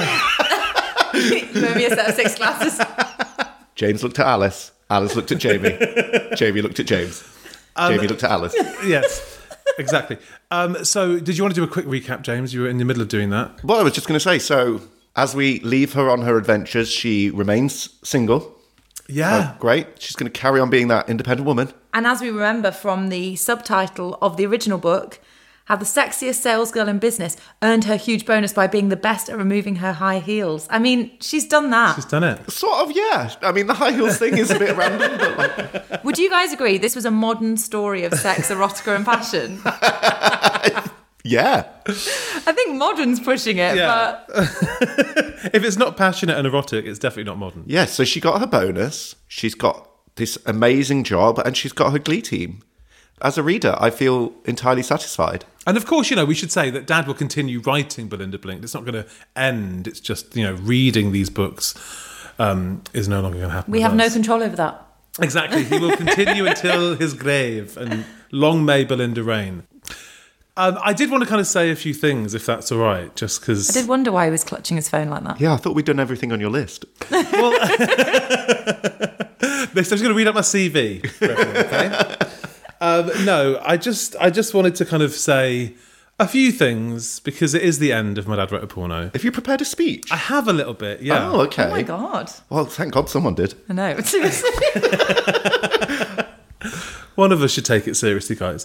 owe me a set of 6 glasses. James looked at Alice. Alice looked at Jamie. Jamie looked at James. Jamie looked at Alice. Yes, exactly. So did you want to do a quick recap, James? You were in the middle of doing that. Well, I was just going to say, so as we leave her on her adventures, she remains single. Yeah. Great. She's going to carry on being that independent woman. And as we remember from the subtitle of the original book, how the sexiest salesgirl in business earned her huge bonus by being the best at removing her high heels. I mean, she's done that. She's done it. Sort of, yeah. I mean, the high heels thing is a bit random, but like... Would you guys agree this was a modern story of sex, erotica and passion? Yeah. I think modern's pushing it, Yeah. but If it's not passionate and erotic, it's definitely not modern. Yeah, so she got her bonus. She's got this amazing job and she's got her Glee team. As a reader, I feel entirely satisfied. And of course, we should say that Dad will continue writing Belinda Blinked. It's not going to end. It's just, reading these books is no longer going to happen. we with have no us. control over that. Exactly. He will continue until his grave, and long may Belinda reign. I did want to kind of say a few things, if that's all right, just because... I did wonder why he was clutching his phone like that. Yeah, I thought we'd done everything on your list. I'm just going to read out my CV. For everyone, okay? No, I just wanted to kind of say a few things, because it is the end of My Dad Wrote a Porno. Have you prepared a speech? I have a little bit, yeah. Oh, okay. Oh my God. Well, thank God someone did. I know. One of us should take it seriously, guys.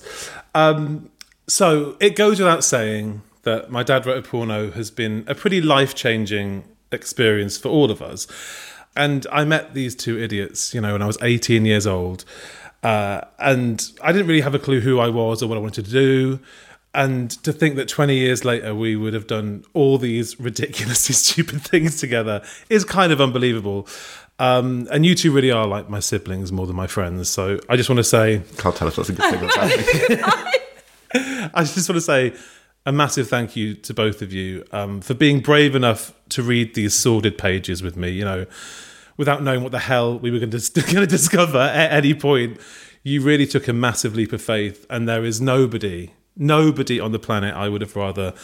So it goes without saying that My Dad Wrote a Porno has been a pretty life-changing experience for all of us. And I met these two idiots, when I was 18 years old. And I didn't really have a clue who I was or what I wanted to do. And to think that 20 years later we would have done all these ridiculously stupid things together is kind of unbelievable. And you two really are like my siblings more than my friends. So I just want to say... Can't tell if that's a good thing or bad thing. I just want to say a massive thank you to both of you for being brave enough to read these sordid pages with me, you know, without knowing what the hell we were going to discover at any point. You really took a massive leap of faith, and there is nobody on the planet I would have rather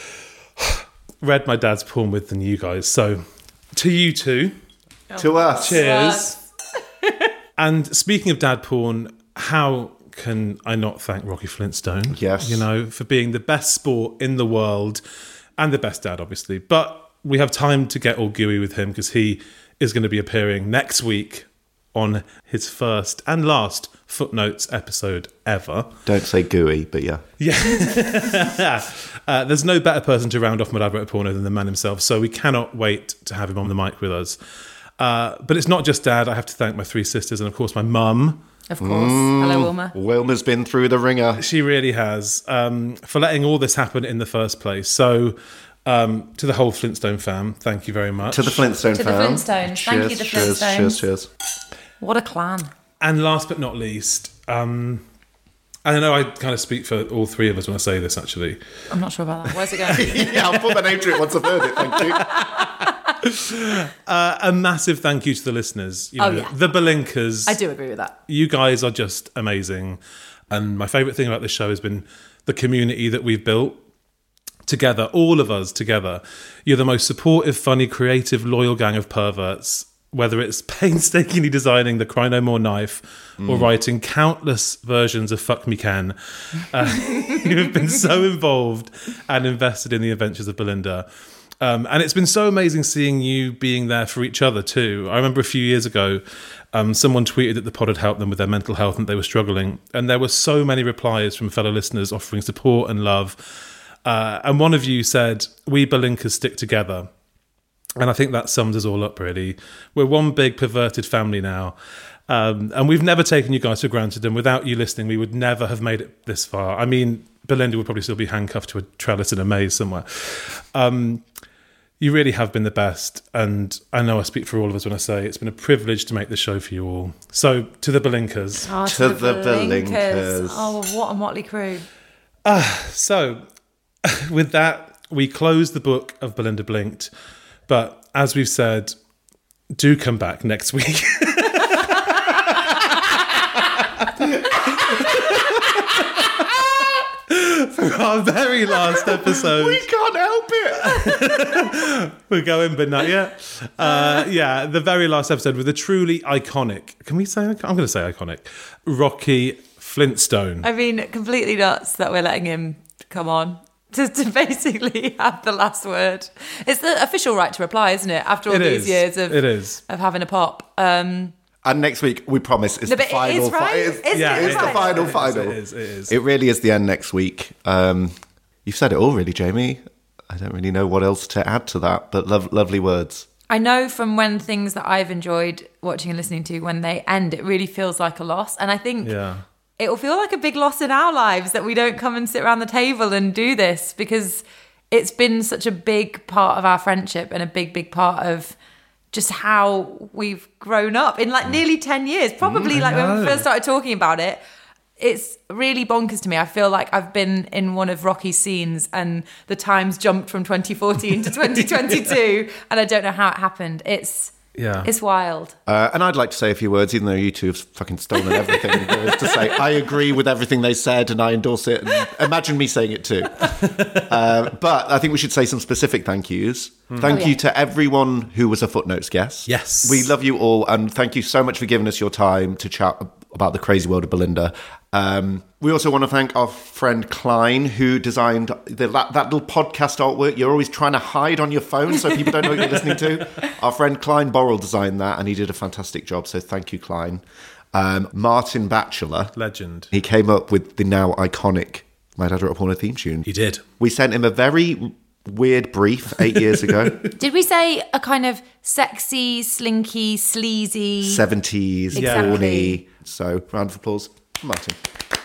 read my dad's porn with than you guys. So, to you two. To us. Cheers. And speaking of dad porn, how can I not thank Rocky Flintstone? Yes. You know, for being the best sport in the world and the best dad, obviously. But we have time to get all gooey with him because he is going to be appearing next week on his first and last Footnotes episode ever. Don't say gooey, but yeah. Yeah. There's no better person to round off My Dad Wrote a Porno than the man himself, so we cannot wait to have him on the mic with us. But it's not just Dad. I have to thank my three sisters and, of course, my mum. Of course. Hello, Wilma. Wilma's been through the ringer. She really has, for letting all this happen in the first place. So, to the whole Flintstone fam, thank you very much. To the Flintstone fam. To the Flintstones. Thank you, the Flintstones. Cheers. What a clan. And last but not least, I know I kind of speak for all three of us when I say this, actually. I'm not sure about that. Where's it going? Yeah, I'll put my name to it once I've heard it, thank you. A massive thank you to the listeners. You know, the Belinkas. I do agree with that. You guys are just amazing. And my favourite thing about this show has been the community that we've built together, all of us together. You're the most supportive, funny, creative, loyal gang of perverts. Whether it's painstakingly designing the Cry No More knife or writing countless versions of Fuck Me Ken, you have been so involved and invested in the adventures of Belinda. And it's been so amazing seeing you being there for each other too. I remember a few years ago, someone tweeted that the pod had helped them with their mental health and they were struggling. And there were so many replies from fellow listeners offering support and love. And one of you said, "We Belinkas stick together." And I think that sums us all up, really. We're one big perverted family now. And we've never taken you guys for granted. And without you listening, we would never have made it this far. I mean, Belinda would probably still be handcuffed to a trellis in a maze somewhere. You really have been the best. And I know I speak for all of us when I say it's been a privilege to make this show for you all. So, to the Belinkas. Oh, To the Belinkas. Oh, what a motley crew. So, with that, we close the book of Belinda Blinked. But as we've said, do come back next week. For our very last episode. We can't help it. We're going, but not yet. Yeah, the very last episode with a truly iconic, can we say, I'm going to say iconic, Rocky Flintstone. I mean, completely nuts that we're letting him come on. To basically have the last word. It's the official right to reply, isn't it? After all these years of having a pop. And next week, we promise, it's the final. It is, right? It's the final. It is. It really is the end next week. You've said it all, really, Jamie. I don't really know what else to add to that, but lovely words. I know from when things that I've enjoyed watching and listening to, when they end, it really feels like a loss. And I think... Yeah. It will feel like a big loss in our lives that we don't come and sit around the table and do this, because it's been such a big part of our friendship and a big part of just how we've grown up in like nearly 10 years. Probably like when we first started talking about it. It's really bonkers to me. I feel like I've been in one of Rocky's scenes and the time's jumped from 2014 to 2022 and I don't know how it happened. It's wild. And I'd like to say a few words, even though you two have fucking stolen everything, to say I agree with everything they said and I endorse it. And imagine me saying it too. But I think we should say some specific thank yous. Thank you to everyone who was a Footnotes guest. Yes. We love you all, and thank you so much for giving us your time to chat about the crazy world of Belinda. We also want to thank our friend Klein, who designed that little podcast artwork you're always trying to hide on your phone so people don't know what you're listening to. Our friend Klein Borrell designed that, and he did a fantastic job, so thank you, Klein. Martin Batchelor. Legend. He came up with the now iconic My Dad Wrote a Porno theme tune. He did. We sent him a very weird brief 8 years ago. Did we say a kind of sexy, slinky, sleazy... 70s, Exactly. corny. So, round of applause for Martin.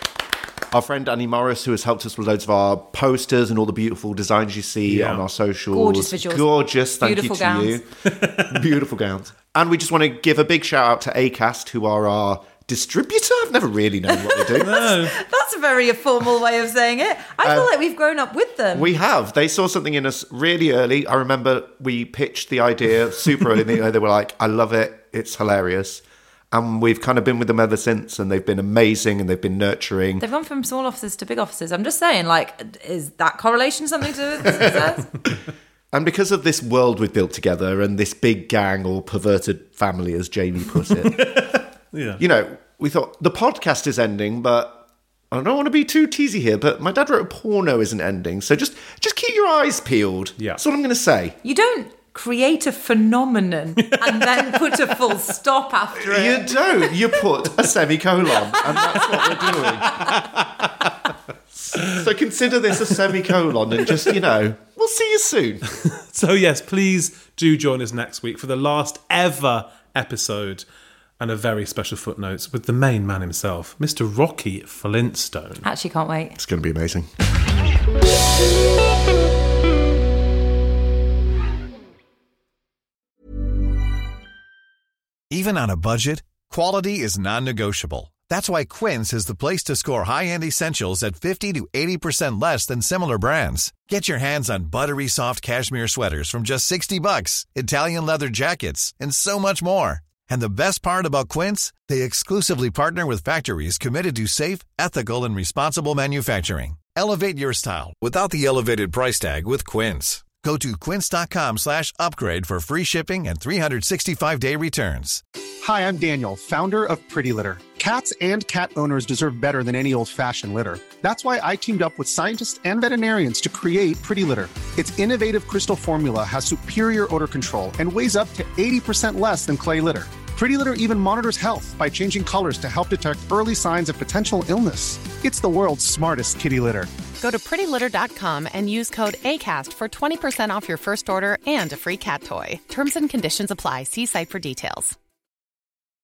Our friend Annie Morris, who has helped us with loads of our posters and all the beautiful designs you see on our socials. Gorgeous visuals. Gorgeous, thank Beautiful you gowns. to you. Beautiful gowns. And we just want to give a big shout out to Acast, who are our distributor. I've never really known what they do. No. That's That's a very formal way of saying it. I feel like we've grown up with them. We have. They saw something in us really early. I remember we pitched the idea super early. They were like, I love it. It's hilarious. And we've kind of been with them ever since, and they've been amazing and they've been nurturing. They've gone from small offices to big offices. I'm just saying, like, is that correlation something to do with success? And because of this world we've built together and this big gang or perverted family, as Jamie put it, you know, we thought the podcast is ending, but I don't want to be too teasy here, but My Dad Wrote a Porno isn't ending. So just keep your eyes peeled. Yeah. That's what I'm going to say. You don't create a phenomenon and then put a full stop after it. You don't. You put a semicolon, and that's what we're doing. So consider this a semicolon and just, we'll see you soon. So yes, please do join us next week for the last ever episode and a very special footnotes with the main man himself, Mr. Rocky Flintstone. Actually can't wait. It's going to be amazing. Even on a budget, quality is non-negotiable. That's why Quince is the place to score high-end essentials at 50 to 80% less than similar brands. Get your hands on buttery soft cashmere sweaters from just $60, Italian leather jackets, and so much more. And the best part about Quince, they exclusively partner with factories committed to safe, ethical, and responsible manufacturing. Elevate your style without the elevated price tag with Quince. Go to quince.com/upgrade for free shipping and 365-day returns. Hi, I'm Daniel, founder of Pretty Litter. Cats and cat owners deserve better than any old-fashioned litter. That's why I teamed up with scientists and veterinarians to create Pretty Litter. Its innovative crystal formula has superior odor control and weighs up to 80% less than clay litter. Pretty Litter even monitors health by changing colors to help detect early signs of potential illness. It's the world's smartest kitty litter. Go to prettylitter.com and use code ACAST for 20% off your first order and a free cat toy. Terms and conditions apply. See site for details.